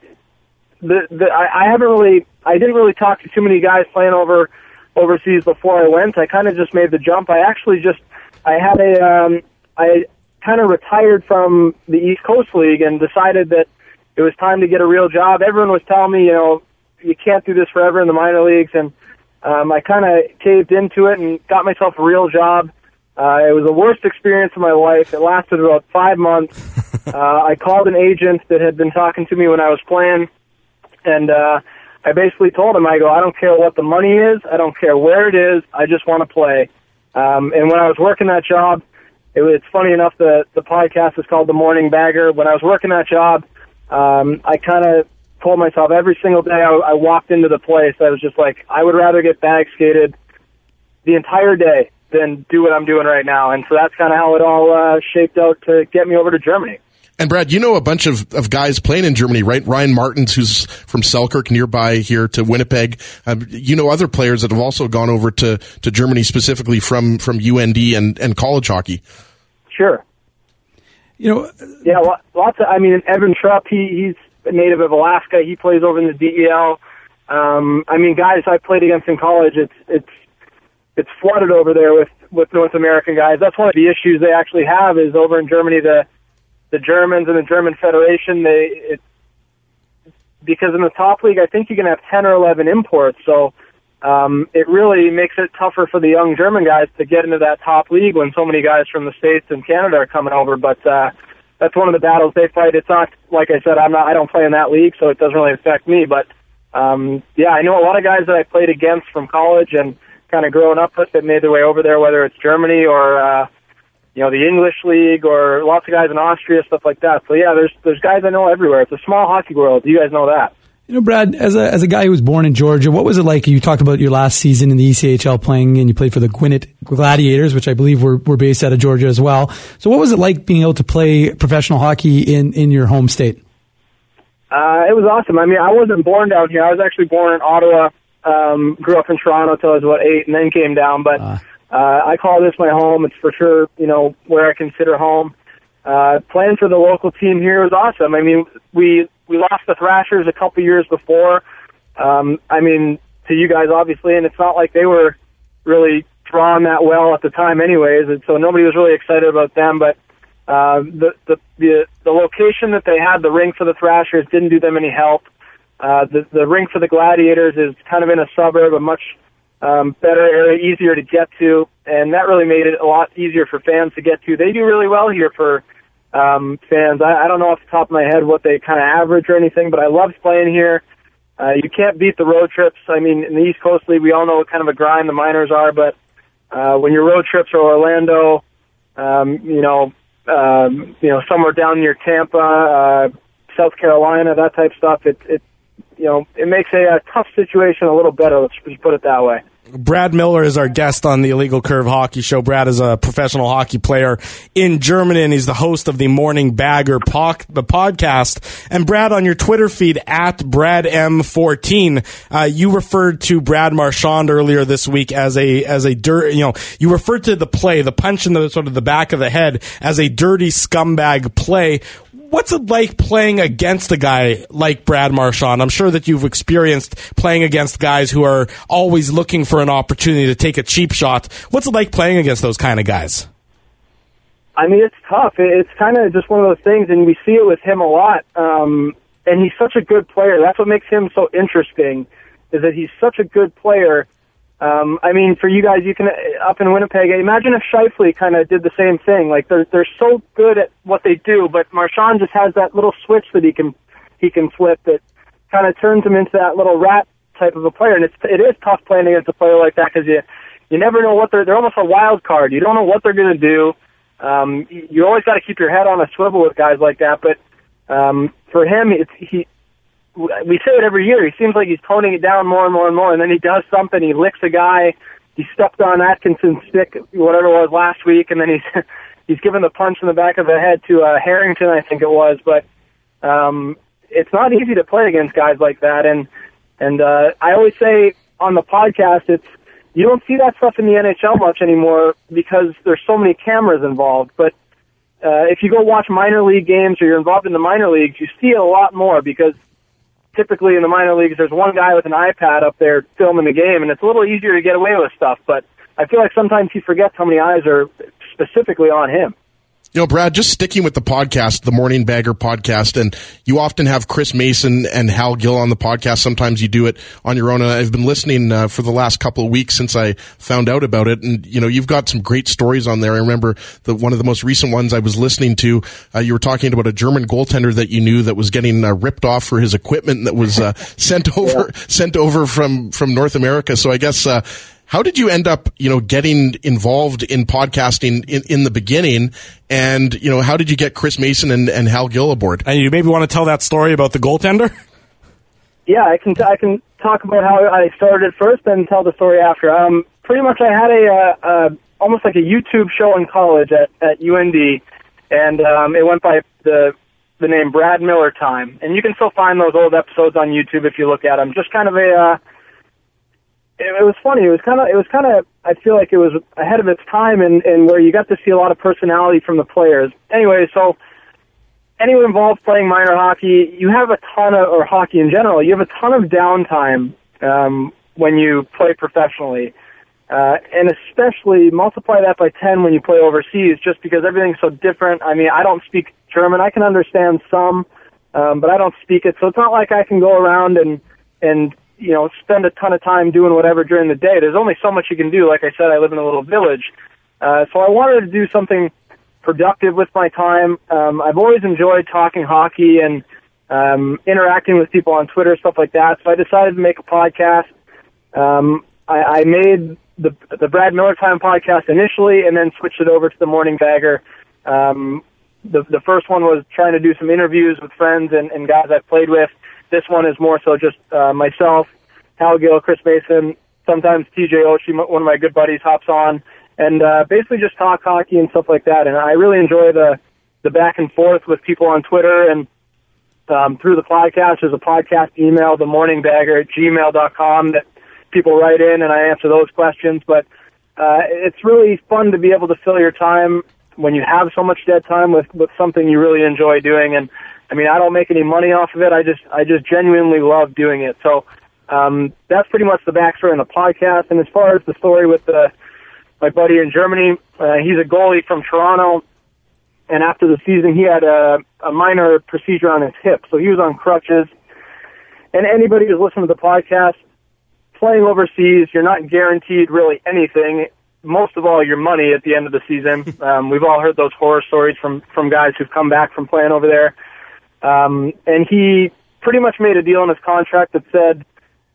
the the I, I haven't really I didn't really talk to too many guys playing over overseas before I went. I kind of just made the jump. I actually just I had a, um, I kind of retired from the East Coast League and decided that it was time to get a real job. Everyone was telling me, you know, you can't do this forever in the minor leagues, and um, I kind of caved into it and got myself a real job. Uh, it was the worst experience of my life. It lasted about five months. uh, I called an agent that had been talking to me when I was playing, and uh, I basically told him, I go, I don't care what the money is. I don't care where it is. I just want to play. Um, and when I was working that job, it was, it's funny enough, the, the podcast is called The Morning Bagger. When I was working that job, um, I kind of told myself every single day I, I walked into the place, I was just like, I would rather get bag skated the entire day than do what I'm doing right now. And so that's kind of how it all uh, shaped out to get me over to Germany. And Brad, you know a bunch of, of guys playing in Germany, right? Ryan Martins, who's from Selkirk nearby here to Winnipeg. Um, you know other players that have also gone over to, to Germany specifically from, from U N D and, and college hockey. Sure. You know, yeah, lots of, I mean, Evan Trupp, he, he's a native of Alaska. He plays over in the D E L. Um, I mean, guys I played against in college, it's, it's, it's flooded over there with, with North American guys. That's one of the issues they actually have is over in Germany, the, the Germans and the German Federation, they it, because in the top league, I think you can have ten or eleven imports. So um, it really makes it tougher for the young German guys to get into that top league when so many guys from the States and Canada are coming over. But uh, that's one of the battles they fight. It's not, like I said, I'm not, I don't play in that league, so it doesn't really affect me. But um, yeah, I know a lot of guys that I played against from college and kind of growing up with that made their way over there, whether it's Germany or uh, you know, the English league or lots of guys in Austria, stuff like that. So yeah, there's there's guys I know everywhere. It's a small hockey world. You guys know that. You know, Brad, as a as a guy who was born in Georgia, what was it like? You talked about your last season in the E C H L playing, and you played for the Gwinnett Gladiators, which I believe were, were based out of Georgia as well. So what was it like being able to play professional hockey in, in your home state? Uh, it was awesome. I mean, I wasn't born down here. I was actually born in Ottawa, um, grew up in Toronto until I was about eight, and then came down. But uh. Uh, I call this my home. It's for sure, you know, where I consider home. Uh, playing for the local team here was awesome. I mean, we, we lost the Thrashers a couple years before. Um, I mean, to you guys, obviously, and it's not like they were really drawn that well at the time anyways, and so nobody was really excited about them, but, uh, the, the, the, the location that they had, the rink for the Thrashers, didn't do them any help. Uh, the, the rink for the Gladiators is kind of in a suburb, a much Um, better area, easier to get to, and that really made it a lot easier for fans to get to. They do really well here for um, fans. I, I don't know off the top of my head what they kind of average or anything, but I loved playing here. Uh, you can't beat the road trips. I mean, in the East Coast League, we all know what kind of a grind the minors are, but uh, when your road trips are Orlando, um, you know, um, you know, somewhere down near Tampa, uh, South Carolina, that type of stuff, it, it you know, it makes a, a tough situation a little better. Let's just put it that way. Brad Miller is our guest on the Illegal Curve Hockey Show. Brad is a professional hockey player in Germany, and he's the host of the Morning Bagger po- the podcast. And Brad, on your Twitter feed, at Brad M fourteen, uh, you referred to Brad Marchand earlier this week as a as a dirt. You know, you referred to the play, the punch in the sort of the back of the head, as a dirty scumbag play. What's it like playing against a guy like Brad Marchand? I'm sure that you've experienced playing against guys who are always looking for an opportunity to take a cheap shot. What's it like playing against those kind of guys? I mean, it's tough. It's kind of just one of those things, and we see it with him a lot. Um, and he's such a good player. That's what makes him so interesting, is that he's such a good player. Um, I mean, for you guys, you can up in Winnipeg. Imagine if Scheifele kind of did the same thing. Like they're they're so good at what they do, but Marchand just has that little switch that he can he can flip that kind of turns him into that little rat type of a player. And it's it is tough playing against a player like that because you you never know what they're they're almost a wild card. You don't know what they're going to do. Um, you always got to keep your head on a swivel with guys like that. But um, for him, it's he. We say it every year. He seems like he's toning it down more and more and more, and then he does something. He licks a guy. He stepped on Atkinson's stick, whatever it was, last week, and then he's he's given the punch in the back of the head to uh, Harrington, I think it was. But um, it's not easy to play against guys like that. And and uh, I always say on the podcast, it's you don't see that stuff in the N H L much anymore because there's so many cameras involved. But uh, if you go watch minor league games or you're involved in the minor leagues, you see it a lot more because typically in the minor leagues, there's one guy with an iPad up there filming the game, and it's a little easier to get away with stuff. But I feel like sometimes he forgets how many eyes are specifically on him. You know, Brad, just sticking with the podcast, the Morning Bagger podcast, and you often have Chris Mason and Hal Gill on the podcast. Sometimes you do it on your own. And I've been listening uh, for the last couple of weeks since I found out about it. And, you know, you've got some great stories on there. I remember the one of the most recent ones I was listening to, uh, you were talking about a German goaltender that you knew that was getting uh, ripped off for his equipment that was uh, sent over yeah. sent over from, from North America. So I guess uh, how did you end up, you know, getting involved in podcasting in, in the beginning? And, you know, how did you get Chris Mason and, and Hal Gill aboard? And you maybe want to tell that story about the goaltender? Yeah, I can I can talk about how I started first and tell the story after. Um, pretty much I had a, uh, uh, almost like a YouTube show in college at, at U N D, and um, it went by the the name Brad Miller Time. And you can still find those old episodes on YouTube if you look at them. Just kind of a... Uh, It, it was funny. It was kind of. It was kind of. I feel like it was ahead of its time, and and where you got to see a lot of personality from the players. Anyway, so anyone involved playing minor hockey, you have a ton of, or hockey in general, you have a ton of downtime um, when you play professionally, uh, and especially multiply that by ten when you play overseas, just because everything's so different. I mean, I don't speak German. I can understand some, um, but I don't speak it, so it's not like I can go around and and. you know, spend a ton of time doing whatever during the day. There's only so much you can do. Like I said, I live in a little village. Uh, so I wanted to do something productive with my time. Um, I've always enjoyed talking hockey and um, interacting with people on Twitter, stuff like that. So I decided to make a podcast. Um, I, I made the the Brad Miller Time podcast initially and then switched it over to the Morning Bagger. Um, the, the first one was trying to do some interviews with friends and, and guys I've played with. This one is more so just uh, myself, Hal Gill, Chris Mason, sometimes T J Oshie, one of my good buddies, hops on, and uh, basically just talk hockey and stuff like that. And I really enjoy the, the back and forth with people on Twitter and um, through the podcast. There's a podcast email, the morning bagger at gmail dot com, that people write in, and I answer those questions. But uh, it's really fun to be able to fill your time when you have so much dead time with, with something you really enjoy doing. And I mean, I don't make any money off of it. I just, I just genuinely love doing it. So um, that's pretty much the backstory on the podcast. And as far as the story with the, my buddy in Germany, uh, he's a goalie from Toronto. And after the season, he had a, a minor procedure on his hip, so he was on crutches. And anybody who's listened to the podcast, playing overseas, you're not guaranteed really anything. Most of all, your money at the end of the season. Um, we've all heard those horror stories from from guys who've come back from playing over there. Um, and he pretty much made a deal in his contract that said,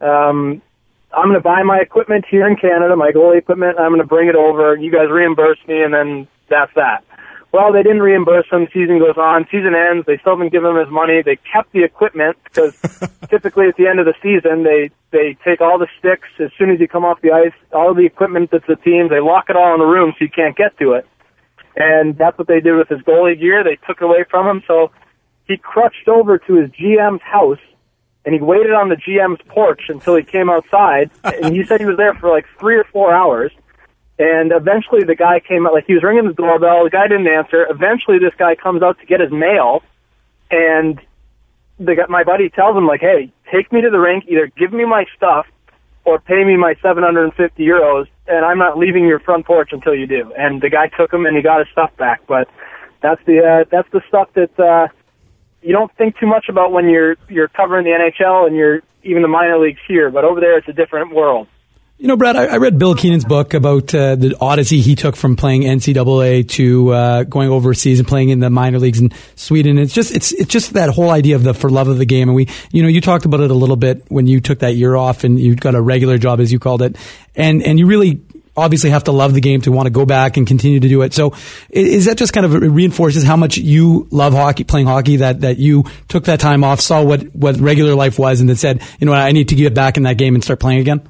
um, I'm going to buy my equipment here in Canada, my goalie equipment, and I'm going to bring it over. You guys reimburse me, and then that's that. well, they didn't reimburse him. Season goes on. Season ends. They still haven't given him his money. They kept the equipment because typically at the end of the season, they, they take all the sticks as soon as you come off the ice, all of the equipment that's the team, they lock it all in the room so you can't get to it. And that's what they did with his goalie gear. They took it away from him. So he crutched over to his G M's house, and he waited on the G M's porch until he came outside. And he said he was there for like three or four hours. And eventually the guy came out, like he was ringing the doorbell. The guy didn't answer. Eventually this guy comes out to get his mail, and the guy, my buddy tells him, like, hey, take me to the rink, either give me my stuff or pay me my seven hundred fifty euros, and I'm not leaving your front porch until you do. And the guy took him, and he got his stuff back. But that's the uh, that's the stuff that uh, you don't think too much about when you're you're covering the N H L and you're even the minor leagues here. But over there, it's a different world. You know, Brad, I, I read Bill Keenan's book about uh, the odyssey he took from playing N C double A to uh, going overseas and playing in the minor leagues in Sweden. It's just it's it's just that whole idea of the for love of the game. And we, you know, you talked about it a little bit when you took that year off and you got a regular job, as you called it, and and you really obviously have to love the game to want to go back and continue to do it. So is that just kind of reinforces how much you love hockey, playing hockey, that, that you took that time off, saw what, what regular life was, and then said, you know what, I need to get back in that game and start playing again?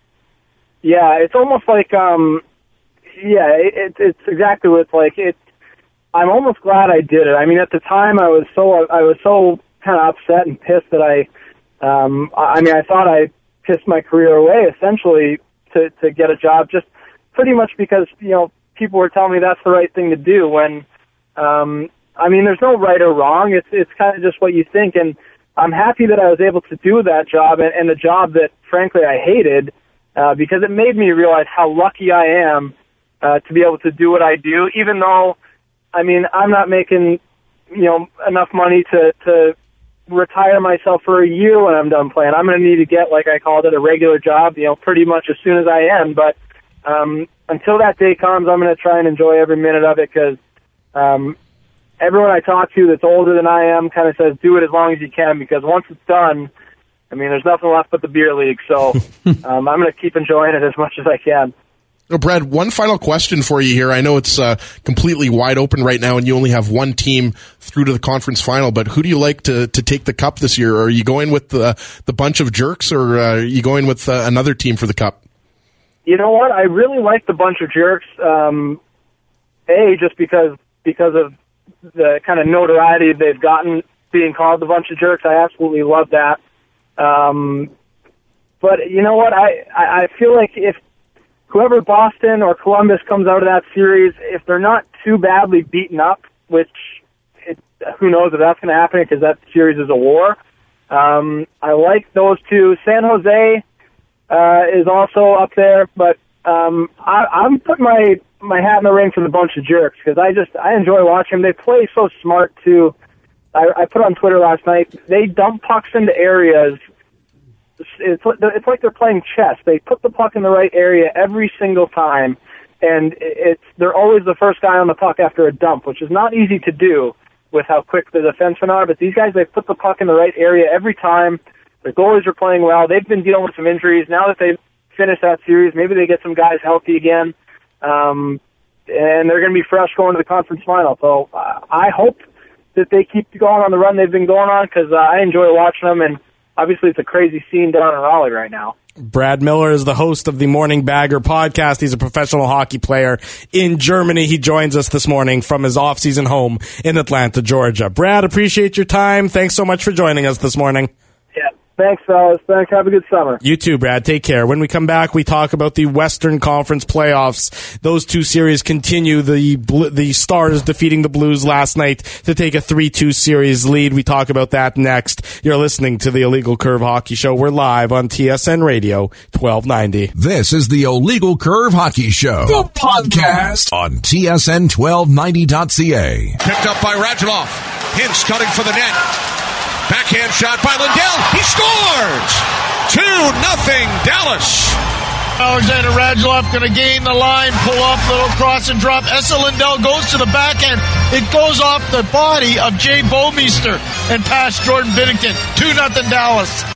Yeah, it's almost like, um, yeah, it, it's exactly what it's like. It, I'm almost glad I did it. I mean, at the time, I was so I was so kind of upset and pissed that I, um, I mean, I thought I pissed my career away essentially to to get a job, just pretty much because you know people were telling me that's the right thing to do. When, um, I mean, there's no right or wrong. It's it's kind of just what you think, and I'm happy that I was able to do that job and, and the job that frankly I hated. Uh, because it made me realize how lucky I am uh, to be able to do what I do, even though, I mean, I'm not making, you know, enough money to, to retire myself for a year when I'm done playing. I'm going to need to get, like I called it, a regular job, you know, pretty much as soon as I am. But um, until that day comes, I'm going to try and enjoy every minute of it because um, everyone I talk to that's older than I am kind of says do it as long as you can because once it's done, I mean, there's nothing left but the beer league, so um, I'm going to keep enjoying it as much as I can. Oh, Brad, one final question for you here. I know it's uh, completely wide open right now, and you only have one team through to the conference final, but who do you like to, to take the cup this year? Are you going with the, the bunch of jerks, or uh, are you going with uh, another team for the cup? You know what? I really like the bunch of jerks, um, A, just because because of the kind of notoriety they've gotten being called the bunch of jerks. I absolutely love that. Um, but you know what? I, I, I feel like if whoever Boston or Columbus comes out of that series, if they're not too badly beaten up, which it, who knows if that's going to happen because that series is a war. Um, I like those two. San Jose uh, is also up there, but um, I, I'm putting my my hat in the ring for the bunch of jerks because I just I enjoy watching them. They play so smart too. I, I put on Twitter last night, they dump pucks into areas. It's, it's like they're playing chess. They put the puck in the right area every single time, and it's they're always the first guy on the puck after a dump, which is not easy to do with how quick the defensemen are. But these guys, they put the puck in the right area every time. The goalies are playing well. They've been dealing with some injuries. Now that they've finished that series, maybe they get some guys healthy again, um, and they're going to be fresh going to the conference final. So uh, I hope that they keep going on the run they've been going on because uh, I enjoy watching them, and obviously it's a crazy scene down in Raleigh right now. Brad Miller is the host of the Morning Bagger podcast. He's a professional hockey player in Germany. He joins us this morning from his off-season home in Atlanta, Georgia. Brad, appreciate your time. Thanks so much for joining us this morning. Yeah. Thanks, fellas. Thanks. Have a good summer. You too, Brad. Take care. When we come back, we talk about the Western Conference playoffs. Those two series continue. The the Stars defeating the Blues last night to take a three two series lead. We talk about that next. You're listening to the Illegal Curve Hockey Show. We're live on T S N Radio twelve ninety. This is the Illegal Curve Hockey Show, the podcast on T S N twelve ninety dot C A. Picked up by Radulov. Hintz cutting for the net. Backhand shot by Lindell. He scores! two nothing Dallas. Alexander Radulov going to gain the line, pull up, little cross and drop. Esa Lindell goes to the backhand. It goes off the body of Jay Bouwmeester and past Jordan Binnington. two nothing Dallas.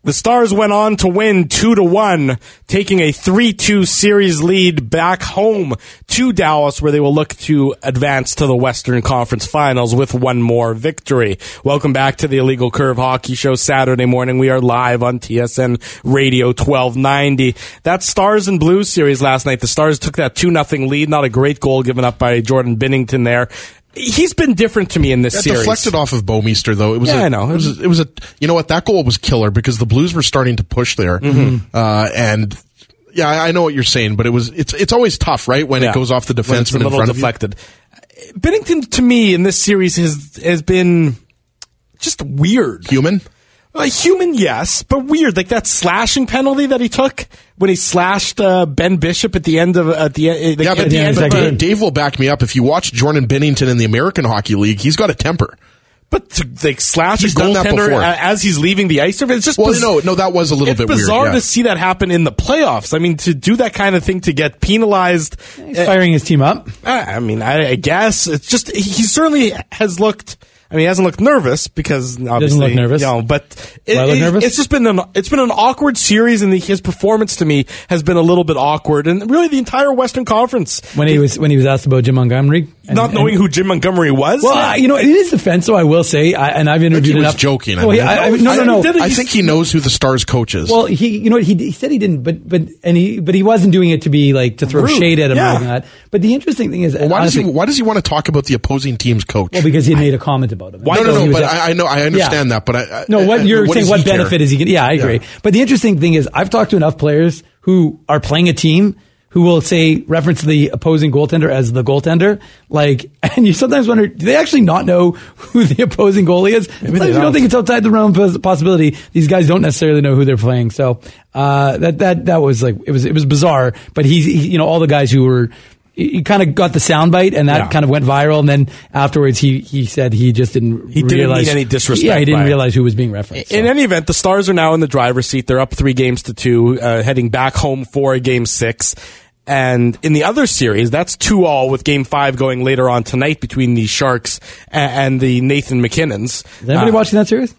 The Stars went on to win two to one, taking a three two series lead back home to Dallas, where they will look to advance to the Western Conference Finals with one more victory. Welcome back to the Illegal Curve Hockey Show. Saturday morning, we are live on T S N Radio twelve ninety. That Stars and Blues series last night, the Stars took that two nothing lead. Not a great goal given up by Jordan Binnington there. He's been different to me in this yeah, series. Deflected off of Bouwmeester, though. It was yeah, a, I know. It was, a, it was a, you know what, that goal was killer because the Blues were starting to push there. Mm-hmm. Uh, and, yeah, I know what you're saying, but it was, it's, it's always tough, right? When yeah. it goes off the defenseman in front deflected. of you. Binnington, to me, in this series has, has been just weird. Human? Uh, human, yes, but weird. Like that slashing penalty that he took when he slashed uh, Ben Bishop at the end of at the end. Yeah, but, at the end but of, Dave will back me up. If you watch Jordan Binnington in the American Hockey League, he's got a temper. But to like slash he's a goaltender as he's leaving the ice surface, it's just well, biz- no, no, that was a little it's bit bizarre weird, yeah. to see that happen in the playoffs. I mean, to do that kind of thing to get penalized, he's uh, firing his team up. I mean, I, I guess it's just he certainly has looked. I mean, he hasn't looked nervous because obviously, doesn't look nervous. You know, but it, look it, nervous? it's just been an it's been an awkward series, and the, his performance to me has been a little bit awkward, and really the entire Western Conference. When he was when he was asked about Jim Montgomery, and, not knowing and, who Jim Montgomery was. Well, uh, you know, in his defense, so I will say, I, and I've interviewed he was enough. Joking. I well, mean, I, I, no, no, no. I, I think he knows who the Stars coach is. Well, he, you know, he, he said he didn't, but but and he, but he wasn't doing it to be like to throw Rude. shade at him yeah. or anything like that. But the interesting thing is, well, why honestly, does he why does he want to talk about the opposing team's coach? Well, because he made a comment about him. Why no, no, no. But I, I know I understand yeah. that. But I, I no, what you're what saying, what benefit care? is he getting? Yeah, I agree. Yeah. But the interesting thing is, I've talked to enough players who are playing a team who will say reference the opposing goaltender as the goaltender. Like, and you sometimes wonder, do they actually not know who the opposing goalie is? Maybe sometimes you don't think it's outside the realm of possibility. These guys don't necessarily know who they're playing. So uh, that that that was like it was it was bizarre. But he's he, you know all the guys who were. He kind of got the soundbite, and that yeah. kind of went viral. And then afterwards, he, he said he just didn't he realize didn't mean any disrespect. Yeah, he didn't realize who was being referenced. In so. any event, the Stars are now in the driver's seat. They're up three games to two, uh, heading back home for a game six. And in the other series, that's two all with game five going later on tonight between the Sharks and, and the Nathan McKinnons. Is anybody uh, watching that series?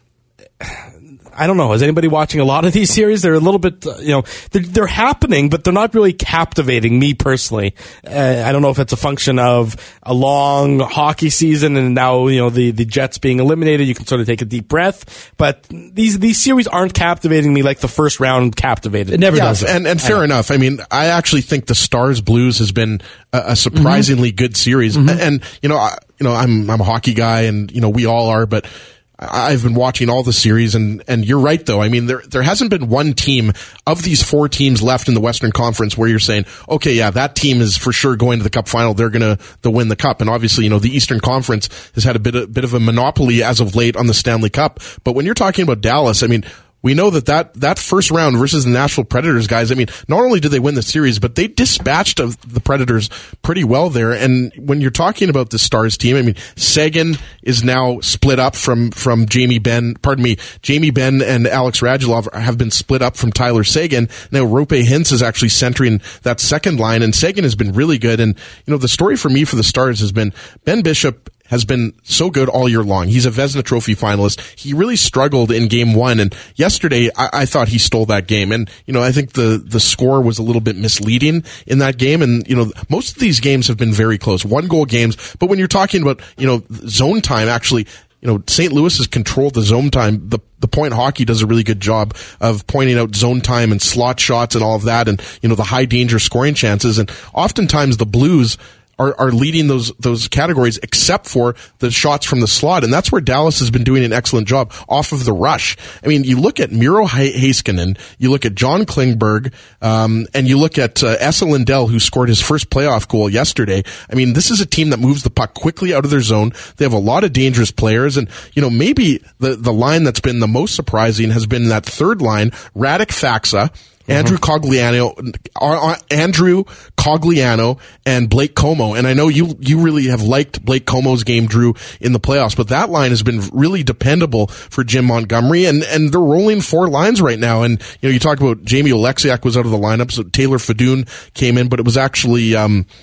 I don't know. Is anybody watching a lot of these series? They're a little bit, uh, you know, they're, they're happening, but they're not really captivating me personally. Uh, I don't know if it's a function of a long hockey season and now, you know, the, the Jets being eliminated. You can sort of take a deep breath, but these, these series aren't captivating me like the first round captivated. It never yeah, does. And, and fair I enough. I mean, I actually think the Stars Blues has been a, a surprisingly mm-hmm. good series. Mm-hmm. And, and, you know, I, you know, I'm, I'm a hockey guy and, you know, we all are, but I've been watching all the series, and, and you're right, though. I mean, there there hasn't been one team of these four teams left in the Western Conference where you're saying, okay, yeah, that team is for sure going to the Cup final. They're going to win the Cup. And obviously, you know, the Eastern Conference has had a bit, a bit of a monopoly as of late on the Stanley Cup. But when you're talking about Dallas, I mean, we know that, that that first round versus the Nashville Predators, guys, I mean, not only did they win the series, but they dispatched of the Predators pretty well there. And when you're talking about the Stars team, I mean, Seguin is now split up from, from Jamie Benn, pardon me, Jamie Benn and Alex Radulov have been split up from Tyler Seguin. Now, Rope Hintz is actually centering that second line, and Seguin has been really good. And, you know, the story for me for the Stars has been Ben Bishop has been so good all year long. He's a Vezina Trophy finalist. He really struggled in game one, and yesterday I, I thought he stole that game. And, you know, I think the, the score was a little bit misleading in that game, and, you know, most of these games have been very close, one-goal games. But when you're talking about, you know, zone time, actually, you know, Saint Louis has controlled the zone time. The the Point Hockey does a really good job of pointing out zone time and slot shots and all of that, and, you know, the high danger scoring chances. And oftentimes the Blues Are, are leading those those categories, except for the shots from the slot, and that's where Dallas has been doing an excellent job off of the rush. I mean, you look at Miro Heiskanen, you look at John Klingberg, um, and you look at uh, Esa Lindell, who scored his first playoff goal yesterday. I mean, this is a team that moves the puck quickly out of their zone. They have a lot of dangerous players, and, you know, maybe the the line that's been the most surprising has been that third line, Radek Faksa, Andrew Cogliano, uh, Andrew Cogliano, and Blake Como. And I know you you really have liked Blake Como's game, Drew, in the playoffs, but that line has been really dependable for Jim Montgomery, and, and they're rolling four lines right now. And, you know, you talk about Jamie Oleksiak was out of the lineup, so Taylor Fadoon came in, but it was actually, um,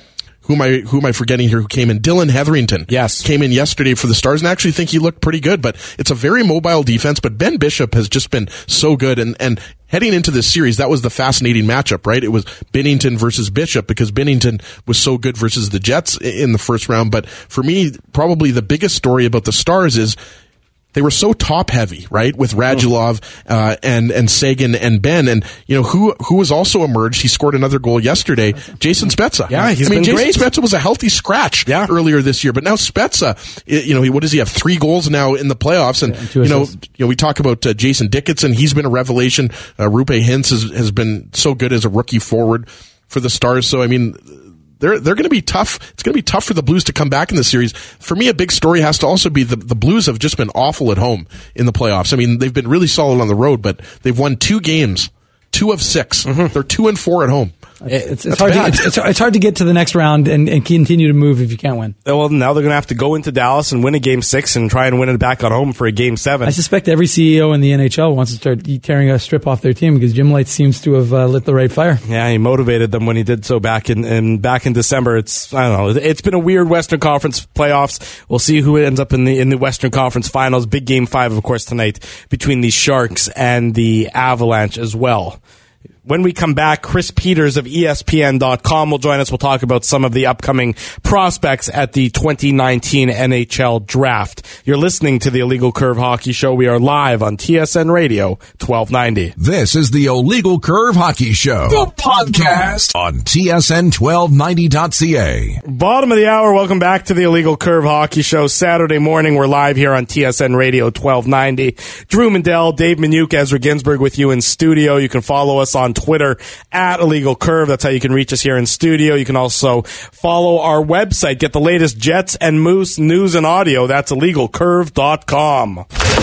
who am I, who am I forgetting here who came in? Dylan Hetherington. Yes. Came in yesterday for the Stars and I actually think he looked pretty good, but it's a very mobile defense, but Ben Bishop has just been so good and, and heading into this series, that was the fascinating matchup, right? It was Binnington versus Bishop because Binnington was so good versus the Jets in the first round. But for me, probably the biggest story about the Stars is they were so top heavy, right? With Radulov, uh, and, and Sagan and Ben. And, you know, who, who has also emerged? He scored another goal yesterday. Jason Spezza. Yeah, he's I mean, been Jason great. Spezza was a healthy scratch yeah. earlier this year, but now Spezza, you know, what does he have? Three goals now in the playoffs. And, yeah, you know, you know, we talk about uh, Jason Dickinson. He's been a revelation. Uh, Rupe Hintz has, has been so good as a rookie forward for the Stars. So, I mean, They're they're going to be tough. It's going to be tough for the Blues to come back in the series. For me, a big story has to also be the the Blues have just been awful at home in the playoffs. I mean, they've been really solid on the road, but they've won two games, two of six. Mm-hmm. They're two and four at home. It's, it's hard. To, it's, it's, it's hard to get to the next round and, and continue to move if you can't win. Well, now they're going to have to go into Dallas and win a game six and try and win it back at home for a game seven. I suspect every C E O in the N H L wants to start tearing a strip off their team because Jim Light seems to have uh, lit the right fire. Yeah, he motivated them when he did so back in, in back in December. It's I don't know. It's been a weird Western Conference playoffs. We'll see who ends up in the in the Western Conference Finals. Big game five, of course, tonight between the Sharks and the Avalanche as well. When we come back, Chris Peters of E S P N dot com will join us. We'll talk about some of the upcoming prospects at the twenty nineteen N H L Draft. You're listening to the Illegal Curve Hockey Show. We are live on T S N Radio twelve ninety. This is the Illegal Curve Hockey Show, the podcast on T S N twelve ninety dot C A. Bottom of the hour, welcome back to the Illegal Curve Hockey Show. Saturday morning, we're live here on T S N Radio twelve ninety. Drew Mandel, Dave Minuk, Ezra Ginsburg with you in studio. You can follow us on Twitter at Illegal Curve. That's how you can reach us here in studio. You can also follow our website. Get the latest Jets and Moose news and audio. That's illegal curve dot com.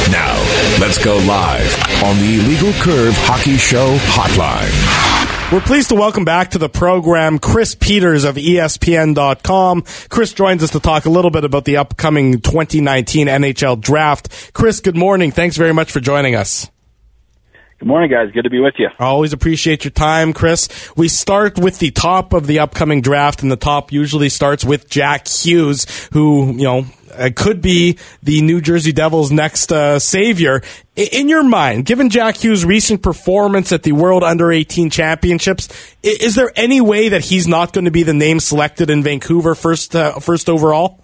Now, let's go live on the Illegal Curve Hockey Show hotline. We're pleased to welcome back to the program Chris Peters of E S P N dot com. Chris joins us to talk a little bit about the upcoming twenty nineteen N H L Draft. Chris, good morning. Thanks very much for joining us. Good morning, guys. Good to be with you. I always appreciate your time, Chris. We start with the top of the upcoming draft, and the top usually starts with Jack Hughes, who, you know, uh, could be the New Jersey Devils' next uh, savior. I- in your mind, given Jack Hughes' recent performance at the World Under eighteen Championships, I- is there any way that he's not going to be the name selected in Vancouver first, uh, first overall?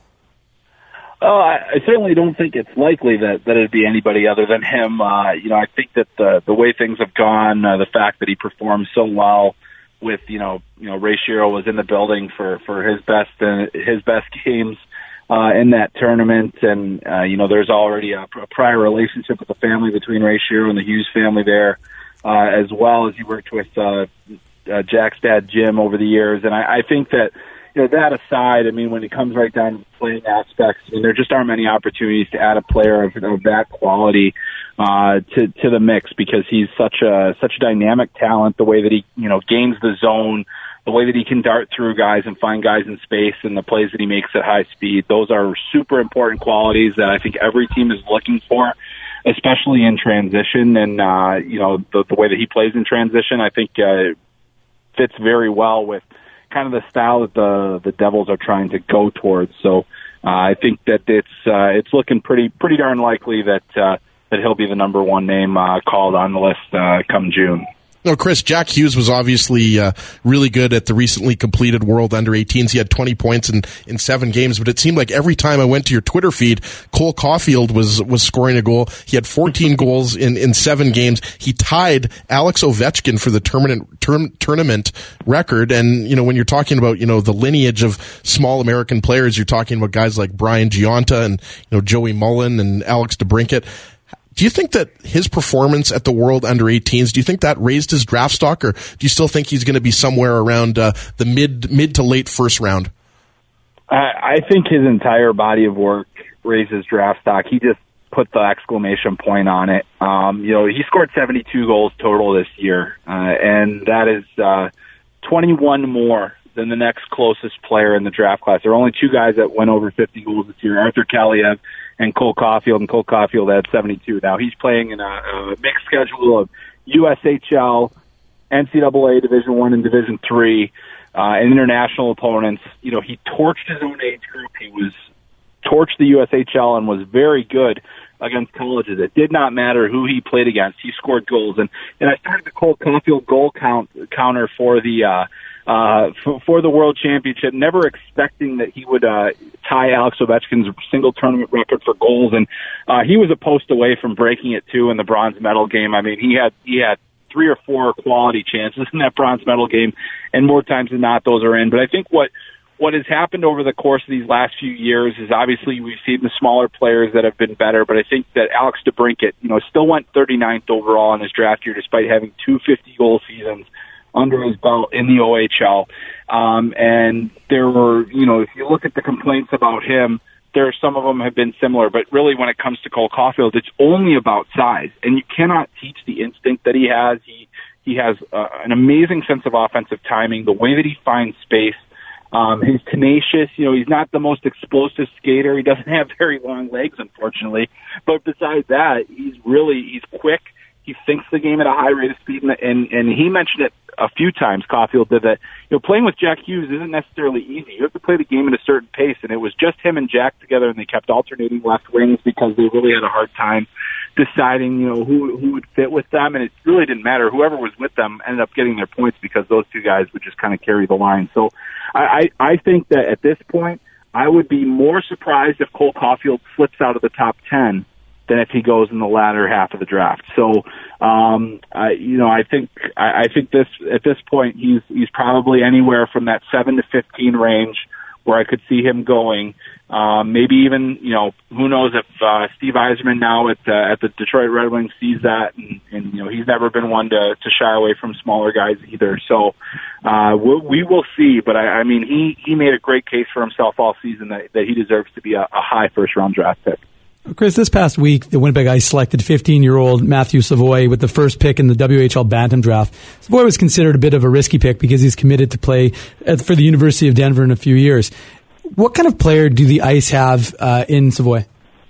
Oh, I, I certainly don't think it's likely that, that it'd be anybody other than him. Uh, you know, I think that the the way things have gone, uh, the fact that he performed so well with, you know, you know, Ray Shero was in the building for, for his best uh, his best games uh, in that tournament, and uh, you know, there's already a, a prior relationship with the family between Ray Shero and the Hughes family there, uh, as well as he worked with uh, uh, Jack's dad Jim over the years, and I, I think that. You know, that aside, I mean, when it comes right down to the playing aspects, I mean, there just aren't many opportunities to add a player of, of that quality uh, to to the mix because he's such a such a dynamic talent. The way that he, you know, gains the zone, the way that he can dart through guys and find guys in space, and the plays that he makes at high speed, those are super important qualities that I think every team is looking for, especially in transition. And uh, you know, the, the way that he plays in transition, I think uh, fits very well with kind of the style that the the Devils are trying to go towards. So uh, I think that it's uh, it's looking pretty pretty darn likely that uh, that he'll be the number one name uh, called on the list uh, come June. No, Chris, Jack Hughes was obviously uh, really good at the recently completed World Under eighteens. He had twenty points in, in seven games, but it seemed like every time I went to your Twitter feed, Cole Caulfield was was scoring a goal. He had fourteen goals in, in seven games. He tied Alex Ovechkin for the tournament term, tournament record. And, you know, when you're talking about, you know, the lineage of small American players, you're talking about guys like Brian Gionta and, you know, Joey Mullen and Alex DeBrincat. Do you think that his performance at the World Under eighteens, do you think that raised his draft stock, or do you still think he's going to be somewhere around uh, the mid mid to late first round? I, I think his entire body of work raises draft stock. He just put the exclamation point on it. Um, you know, he scored seventy-two goals total this year, uh, and that is uh, twenty-one more than the next closest player in the draft class. There are only two guys that went over fifty goals this year, Arthur Kaliev and Cole Caulfield, and Cole Caulfield had seventy-two. Now, he's playing in a, a mixed schedule of U S H L, N C double A Division One and Division Three. uh, and international opponents. You know, he torched his own age group. He was torched the U S H L and was very good against colleges. It did not matter who he played against. He scored goals. And, and I started the Cole Caulfield goal count counter for the uh, uh, for, for the World Championship, never expecting that he would uh, tie Alex Ovechkin's single tournament record for goals. And uh, he was a post away from breaking it too in the bronze medal game. I mean, he had he had three or four quality chances in that bronze medal game, and more times than not, those are in. But I think what What has happened over the course of these last few years is obviously we've seen the smaller players that have been better, but I think that Alex DeBrincat, you know, still went thirty-ninth overall in his draft year despite having two fifty-goal seasons under his belt in the O H L. Um, and there were, you know, if you look at the complaints about him, there are some of them have been similar, but really when it comes to Cole Caulfield, it's only about size, and you cannot teach the instinct that he has. He, he has uh, an amazing sense of offensive timing, the way that he finds space. Um, he's tenacious. You know, he's not the most explosive skater. He doesn't have very long legs, unfortunately. But besides that, he's really, he's quick. He thinks the game at a high rate of speed. And, and, and he mentioned it a few times, Caulfield did, that, you know, playing with Jack Hughes isn't necessarily easy. You have to play the game at a certain pace. And it was just him and Jack together, and they kept alternating left wings because they really had a hard time deciding, you know, who who would fit with them. And it really didn't matter. Whoever was with them ended up getting their points because those two guys would just kind of carry the line. So I, I think that at this point, I would be more surprised if Cole Caulfield slips out of the top ten than if he goes in the latter half of the draft. So, um, I, you know, I think I, I think this at this point he's he's probably anywhere from that seven to fifteen range where I could see him going. Um, maybe even, you know, who knows if uh, Steve Yzerman now at the, at the Detroit Red Wings sees that, and, and you know he's never been one to, to shy away from smaller guys either. So uh, we'll, we will see. But I, I mean, he, he made a great case for himself all season that, that he deserves to be a, a high first round draft pick. Chris, this past week, the Winnipeg Ice selected fifteen-year-old Matthew Savoy with the first pick in the W H L Bantam draft. Savoy was considered a bit of a risky pick because he's committed to play for the University of Denver in a few years. What kind of player do the Ice have uh, in Savoy?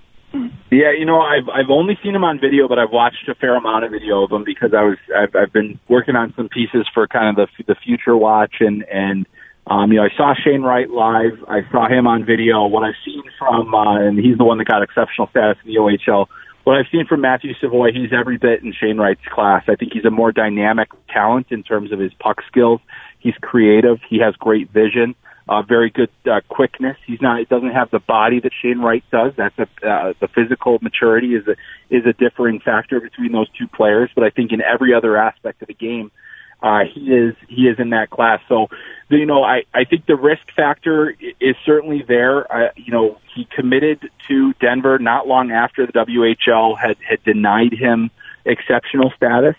Yeah, you know, I've I've only seen him on video, but I've watched a fair amount of video of him because I was I've, I've been working on some pieces for kind of the the future watch, and and um, you know I saw Shane Wright live. I saw him on video. What I've seen from uh, and he's the one that got exceptional status in the O H L. What I've seen from Matthew Savoy, he's every bit in Shane Wright's class. I think he's a more dynamic talent in terms of his puck skills. He's creative. He has great vision. Uh, very good uh, quickness. He's not. He doesn't have the body that Shane Wright does. That's a uh, the physical maturity is a is a differing factor between those two players. But I think in every other aspect of the game, uh, he is he is in that class. So, you know, I I think the risk factor is certainly there. Uh, you know, he committed to Denver not long after the W H L had had denied him exceptional status.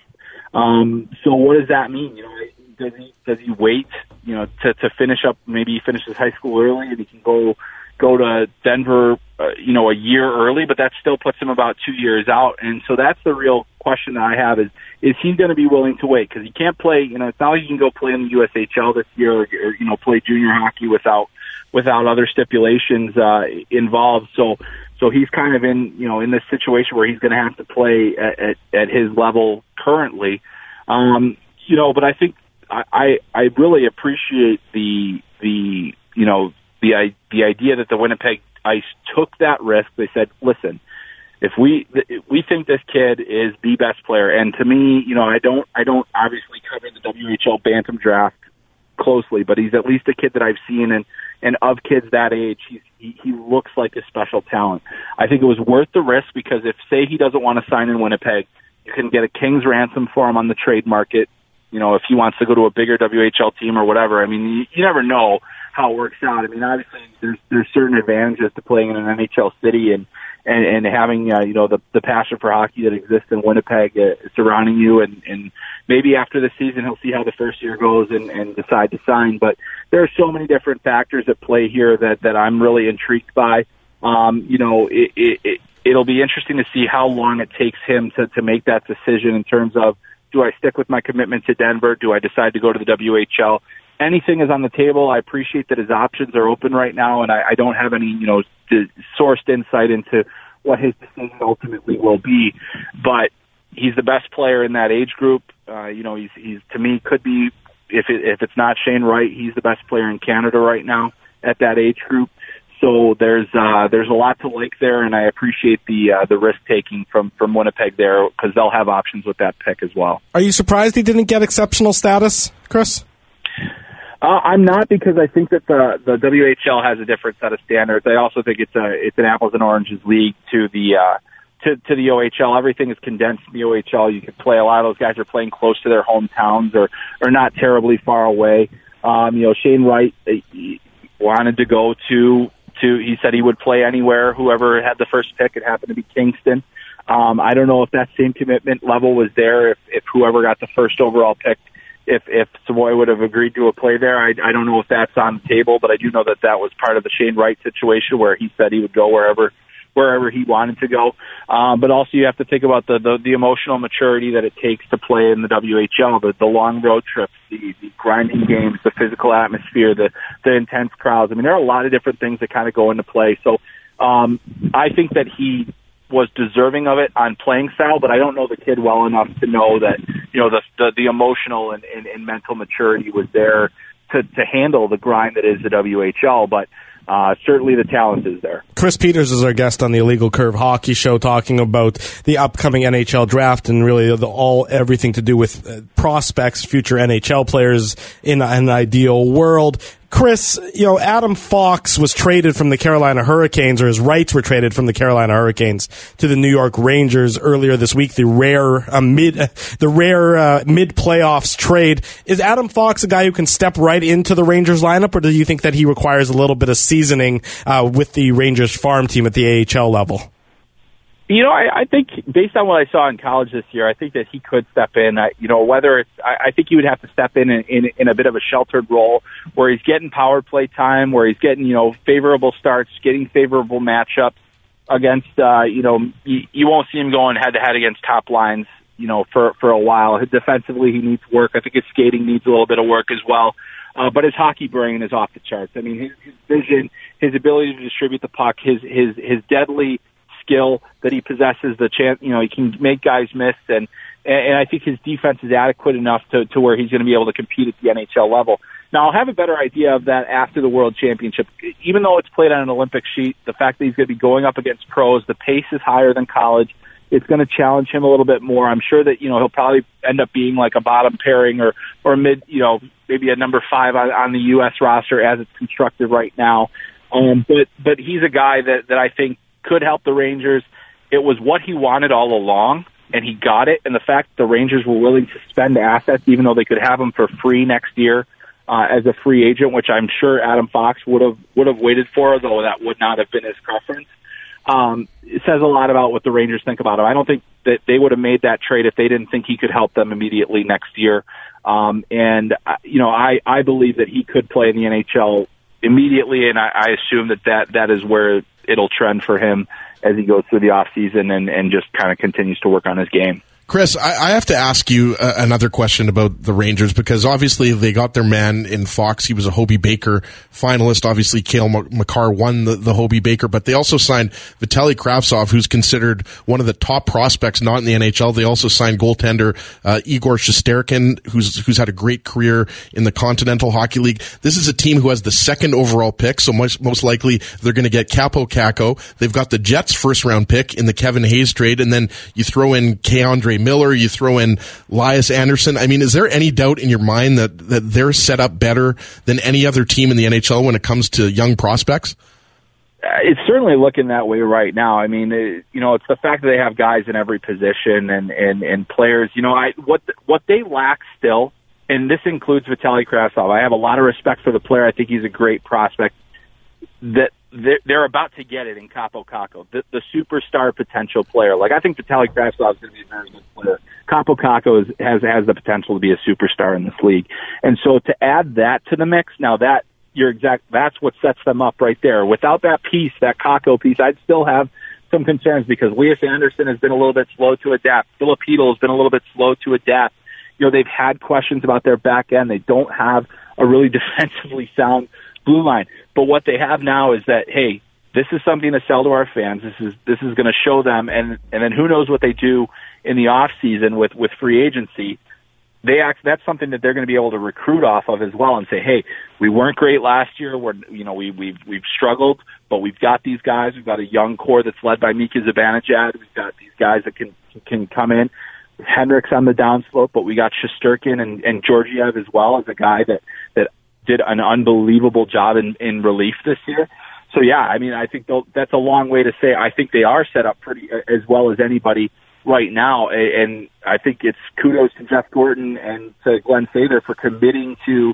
Um, so what does that mean? You know, does he does he wait? You know, to, to finish up, maybe he finishes high school early and he can go go to Denver, uh, you know, a year early, but that still puts him about two years out. And so that's the real question that I have is, is he going to be willing to wait? Because he can't play, you know, it's not like he can go play in the U S H L this year or, or you know, play junior hockey without without other stipulations uh, involved. So so he's kind of in, you know, in this situation where he's going to have to play at, at, at his level currently. Um, you know, but I think I, I really appreciate the the you know the the idea that the Winnipeg Ice took that risk. They said, "Listen, if we if we think this kid is the best player," and to me, you know, I don't I don't obviously cover the W H L Bantam draft closely, but he's at least a kid that I've seen, and and of kids that age, he's, he he looks like a special talent. I think it was worth the risk because if say he doesn't want to sign in Winnipeg, you can get a king's ransom for him on the trade market. You know, if he wants to go to a bigger W H L team or whatever. I mean, you, you never know how it works out. I mean, obviously, there's there's certain advantages to playing in an N H L city and and, and having uh, you know the the passion for hockey that exists in Winnipeg uh, surrounding you. And, and maybe after the season, he'll see how the first year goes and, and decide to sign. But there are so many different factors at play here that that I'm really intrigued by. Um, you know, it, it, it it'll be interesting to see how long it takes him to to make that decision in terms of, do I stick with my commitment to Denver? Do I decide to go to the W H L? Anything is on the table. I appreciate that his options are open right now, and I, I don't have any, you know, sourced insight into what his decision ultimately will be. But he's the best player in that age group. Uh, you know, he's, he's to me could be if it, if it's not Shane Wright, he's the best player in Canada right now at that age group. So there's uh, there's a lot to like there, and I appreciate the uh, the risk taking from, from Winnipeg there, because they'll have options with that pick as well. Are you surprised he didn't get exceptional status, Chris? Uh, I'm not, because I think that the the W H L has a different set of standards. I also think it's a it's an apples and oranges league to the uh, to to the O H L. Everything is condensed in the O H L. You can play a lot of those guys are playing close to their hometowns or or not terribly far away. Um, you know, Shane Wright he wanted to go to. To, he said he would play anywhere. Whoever had the first pick, it happened to be Kingston. Um, I don't know if that same commitment level was there. If, if whoever got the first overall pick, if if Savoy would have agreed to a play there, I, I don't know if that's on the table. But I do know that that was part of the Shane Wright situation, where he said he would go wherever wherever he wanted to go. Um, but also you have to think about the, the the emotional maturity that it takes to play in the W H L, the, the long road trips, the, the grinding games, the physical atmosphere, the, the intense crowds. I mean, there are a lot of different things that kind of go into play. So um, I think that he was deserving of it on playing style, but I don't know the kid well enough to know that, you know, the the, the emotional and, and, and mental maturity was there to, to handle the grind that is the W H L. But Uh, certainly the talent is there. Chris Peters is our guest on the Illegal Curve Hockey Show, talking about the upcoming N H L draft and really the, all everything to do with uh, prospects, future N H L players in an ideal world. Chris, you know, Adam Fox was traded from the Carolina Hurricanes, or his rights were traded from the Carolina Hurricanes to the New York Rangers earlier this week. The rare uh, mid, uh, the rare uh, mid playoffs trade. Is Adam Fox a guy who can step right into the Rangers lineup, or do you think that he requires a little bit of seasoning uh, with the Rangers farm team at the A H L level? You know, I, I think based on what I saw in college this year, I think that he could step in. I, you know, whether it's, I, I think he would have to step in, in in in a bit of a sheltered role where he's getting power play time, where he's getting, you know, favorable starts, getting favorable matchups against, uh, you know, you, you won't see him going head to head against top lines, you know, for for a while. Defensively, he needs work. I think his skating needs a little bit of work as well. Uh, but his hockey brain is off the charts. I mean, his, his vision, his ability to distribute the puck, his his his deadly skill that he possesses, the chance, you know, he can make guys miss, and and I think his defense is adequate enough to, to where he's going to be able to compete at the N H L level. Now, I'll have a better idea of that after the World Championship. Even though it's played on an Olympic sheet, the fact that he's going to be going up against pros, the pace is higher than college. It's going to challenge him a little bit more. I'm sure that, you know, he'll probably end up being like a bottom pairing or, or mid, you know, maybe a number five on, on the U S roster as it's constructed right now. Um, but, but he's a guy that, that I think could help the Rangers. It was what he wanted all along, and he got it. And the fact that the Rangers were willing to spend assets, even though they could have him for free next year uh, as a free agent, which I'm sure Adam Fox would have would have waited for, though that would not have been his preference. Um, it says a lot about what the Rangers think about him. I don't think that they would have made that trade if they didn't think he could help them immediately next year. Um, and uh, you know, I I believe that he could play in the N H L immediately, and I, I assume that, that that is where it'll trend for him as he goes through the off season and, and just kind of continues to work on his game. Chris, I, I have to ask you uh, another question about the Rangers, because obviously they got their man in Fox. He was a Hobey Baker finalist. Obviously, Cale Makar won the, the Hobey Baker, but they also signed Vitaly Kravtsov, who's considered one of the top prospects not in the N H L. They also signed goaltender uh, Igor Shesterkin, who's who's had a great career in the Continental Hockey League. This is a team who has the second overall pick, so most, most likely they're going to get Capo Kakko. They've got the Jets' first-round pick in the Kevin Hayes trade, and then you throw in Keandre Miller, you throw in Elias Anderson. I mean, is there any doubt in your mind that, that they're set up better than any other team in the N H L when it comes to young prospects? It's certainly looking that way right now. I mean, it, you know, it's the fact that they have guys in every position and, and, and players. You know, I what what they lack still, and this includes Vitaly Kravtsov. I have a lot of respect for the player. I think he's a great prospect. That they're about to get it in Capo Kakko, the, the superstar potential player. Like, I think Vitaly Kravtsov is going to be a very good player. Capo Kakko is, has has the potential to be a superstar in this league, and so to add that to the mix, now that you're exact, that's what sets them up right there. Without that piece, that Kakko piece, I'd still have some concerns because Elias Anderson has been a little bit slow to adapt. Philip Hedl has been a little bit slow to adapt. You know, they've had questions about their back end. They don't have a really defensively sound blue line. But what they have now is that, hey, this is something to sell to our fans. This is this is going to show them, and and then who knows what they do in the off season with with free agency. they act, that's something that they're going to be able to recruit off of as well and say, hey, we weren't great last year. We're, you know, we, we've, we've struggled, but we've got these guys. We've got a young core that's led by Mika Zibanejad. We've got these guys that can, can come in. Hendricks on the downslope, but we got Shesterkin and, and Georgiev as well as a guy that, that did an unbelievable job in, in relief this year. So yeah, I mean, I think that's a long way to say I think they are set up pretty as well as anybody right now, and I think it's kudos to Jeff Gordon and to Glenn Sather for committing to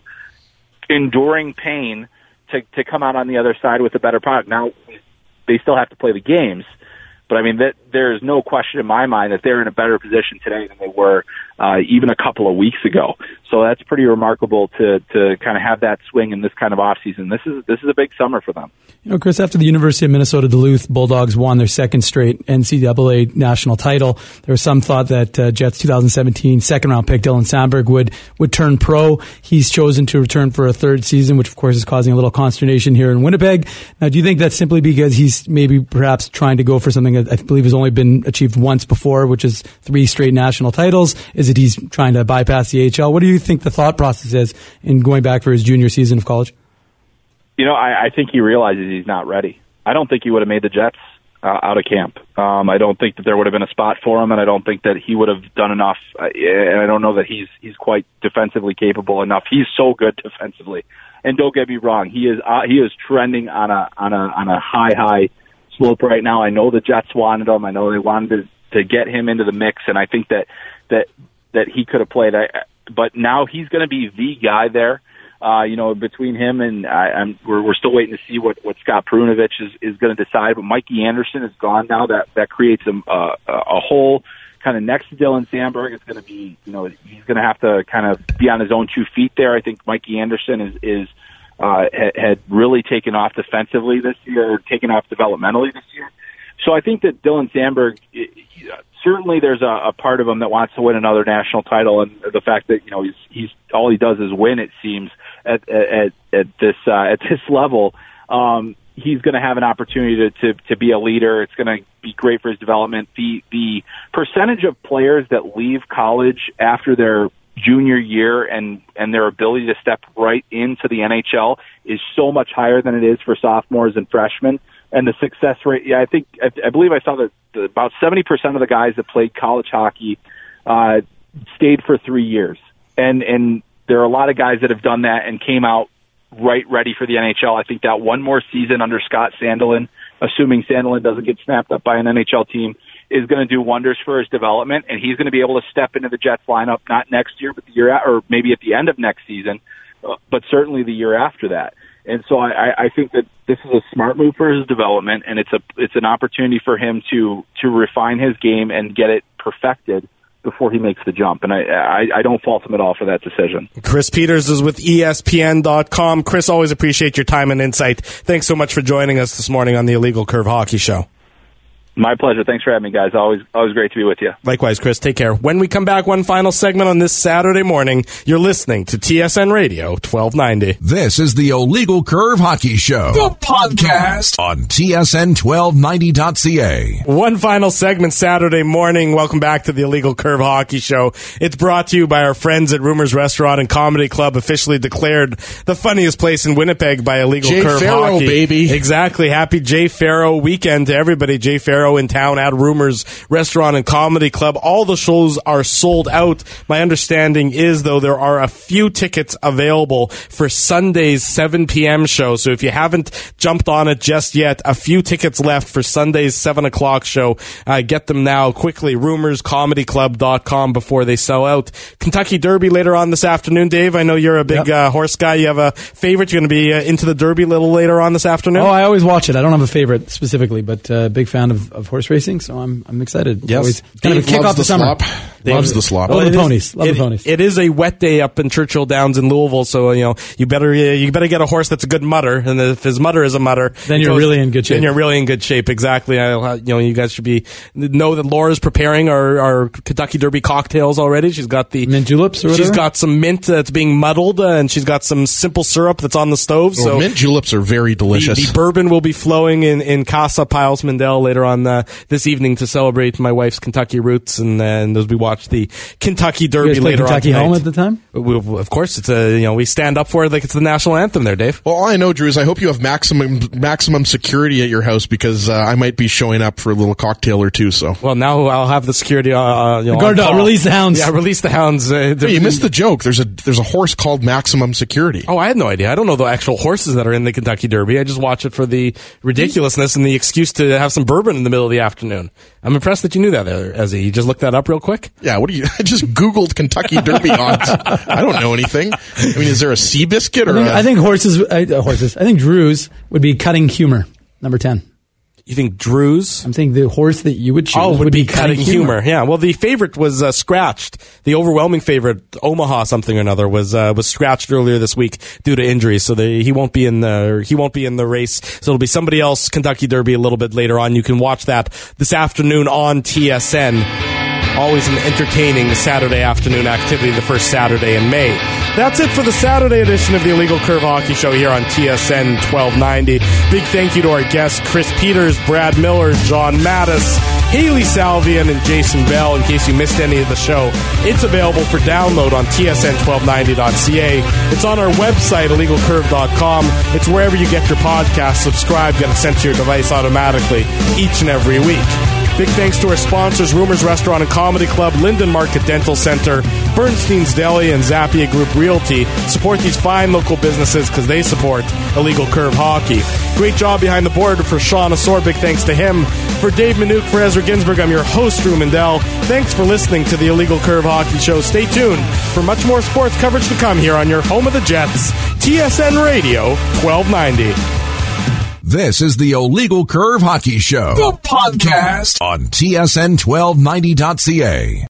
enduring pain to to come out on the other side with a better product. Now, they still have to play the games, but I mean, that there is no question in my mind that they're in a better position today than they were uh, even a couple of weeks ago. So that's pretty remarkable to to kind of have that swing in this kind of offseason. This is this is a big summer for them. You know, Chris, after the University of Minnesota Duluth Bulldogs won their second straight N C double A national title, there was some thought that uh, Jets twenty seventeen second round pick Dylan Sandberg would would turn pro. He's chosen to return for a third season, which of course is causing a little consternation here in Winnipeg. Now, do you think that's simply because he's maybe perhaps trying to go for something that I believe has only been achieved once before, which is three straight national titles? Is it he's trying to bypass the A H L? What do you think the thought process is in going back for his junior season of college? You know, I, I think he realizes he's not ready. I don't think he would have made the Jets uh, out of camp. Um, I don't think that there would have been a spot for him, and I don't think that he would have done enough. Uh, and I don't know that he's he's quite defensively capable enough. He's so good defensively, and don't get me wrong, he is uh, he is trending on a on a on a high high slope right now. I know the Jets wanted him. I know they wanted to, to get him into the mix, and I think that that that he could have played. I, but now he's going to be the guy there. Uh, you know, between him and I, I'm, we're, we're still waiting to see what, what Scott Perunovich is, is going to decide. But Mikey Anderson is gone now. That that creates a, a, a hole kind of next to Dylan Sandberg. It's going to be, you know, he's going to have to kind of be on his own two feet there. I think Mikey Anderson is is uh, had, had really taken off defensively this year, taken off developmentally this year. So I think that Dylan Sandberg, certainly there's a, a part of him that wants to win another national title, and the fact that, you know, he's he's all he does is win, it seems, at at at this uh, at this level. Um, he's going to have an opportunity to, to to be a leader. It's going to be great for his development. The the percentage of players that leave college after their junior year and and their ability to step right into the N H L is so much higher than it is for sophomores and freshmen. And the success rate, yeah, I think, I, I believe I saw that the, about seventy percent of the guys that played college hockey uh, stayed for three years. And and there are a lot of guys that have done that and came out right ready for the N H L. I think that one more season under Scott Sandelin, assuming Sandelin doesn't get snapped up by an N H L team, is going to do wonders for his development. And he's going to be able to step into the Jets lineup, not next year, but the year, or maybe at the end of next season, but certainly the year after that. And so I, I think that this is a smart move for his development, and it's a it's an opportunity for him to to refine his game and get it perfected before he makes the jump. And I, I, I don't fault him at all for that decision. Chris Peters is with E S P N dot com. Chris, always appreciate your time and insight. Thanks so much for joining us this morning on the Illegal Curve Hockey Show. My pleasure. Thanks for having me, guys. Always always great to be with you. Likewise, Chris. Take care. When we come back, one final segment on this Saturday morning. You're listening to T S N Radio twelve ninety. This is the Illegal Curve Hockey Show, the podcast on T S N twelve ninety dot C A. One final segment Saturday morning. Welcome back to the Illegal Curve Hockey Show. It's brought to you by our friends at Rumors Restaurant and Comedy Club, officially declared the funniest place in Winnipeg by Illegal Jay Curve Farrow, Hockey. Baby. Exactly. Happy Jay Farrow weekend to everybody. Jay Farrow in town at Rumors Restaurant and Comedy Club. All the shows are sold out. My understanding is, though, there are a few tickets available for Sunday's seven p.m. show. So if you haven't jumped on it just yet, a few tickets left for Sunday's seven o'clock show. Uh, get them now quickly. rumors comedy club dot com before they sell out. Kentucky Derby later on this afternoon. Dave, I know you're a big yep. uh, horse guy. You have a favorite? You're going to be uh, into the Derby a little later on this afternoon? Oh, I always watch it. I don't have a favorite specifically, but a uh, big fan of, of horse racing, so I'm I'm excited. Yes. Always kind of a kick off the, the summer. Slop. Loves the slop. Love well, the ponies. Is, Love it, the ponies. It is a wet day up in Churchill Downs in Louisville, so you know you better uh, you better get a horse that's a good mutter, and if his mutter is a mutter, then you're goes, really in good shape. Then you're really in good shape. Exactly. I, you know, you guys should be know that Laura's preparing our, our Kentucky Derby cocktails already. She's got the mint juleps. Or whatever? She's got some mint that's being muddled, uh, and she's got some simple syrup that's on the stove. Oh, so mint juleps are very delicious. The, the bourbon will be flowing in in Casa Piles Mindel later on uh, this evening to celebrate my wife's Kentucky roots, and, uh, and those will be watch the Kentucky Derby You guys play later Kentucky on home tonight. at the time? We, of course, it's a you know we stand up for it like it's the national anthem there, Dave. Well, all I know, Drew, is I hope you have maximum maximum security at your house because uh, I might be showing up for a little cocktail or two. So, well, now I'll have the security. Uh, you know, Guard on dog, call. release the hounds. Yeah, release the hounds. Uh, hey, you missed the joke. There's a there's a horse called Maximum Security. Oh, I had no idea. I don't know the actual horses that are in the Kentucky Derby. I just watch it for the ridiculousness and the excuse to have some bourbon in the middle of the afternoon. I'm impressed that you knew that, Ezzy. You just looked that up real quick? Yeah, what do you? I just Googled Kentucky Derby odds. I don't know anything. I mean, is there a sea biscuit or I think, a, I think horses, uh, horses. I think Drew's would be Cutting Humor, number ten. You think Drew's? I'm saying the horse that you would choose Oh, would, would be, be Cutting, Cutting humor. Humor. Yeah. Well, the favorite was uh, scratched. The overwhelming favorite, Omaha something or another, was uh, was scratched earlier this week due to injuries. So the, he won't be in the he won't be in the race. So it'll be somebody else. Kentucky Derby a little bit later on. You can watch that this afternoon on T S N. Always an entertaining Saturday afternoon activity, the first Saturday in May. That's it for the Saturday edition of the Illegal Curve Hockey Show here on T S N twelve ninety. Big thank you to our guests, Chris Peters, Brad Miller, John Mattis, Haley Salvian, and Jason Bell. In case you missed any of the show, it's available for download on T S N twelve ninety dot C A. It's on our website, illegal curve dot com. It's wherever you get your podcast. Subscribe, get it sent to your device automatically each and every week. Big thanks to our sponsors, Rumors Restaurant and Comedy Club, Linden Market Dental Center, Bernstein's Deli, and Zappia Group Realty. Support these fine local businesses because they support Illegal Curve Hockey. Great job behind the board for Sean Asor. Big thanks to him. For Dave Minuk, for Ezra Ginsburg, I'm your host, Drew Mandel. Thanks for listening to the Illegal Curve Hockey Show. Stay tuned for much more sports coverage to come here on your home of the Jets, T S N Radio twelve ninety. This is the Illegal Curve Hockey Show, the podcast on T S N twelve ninety dot C A.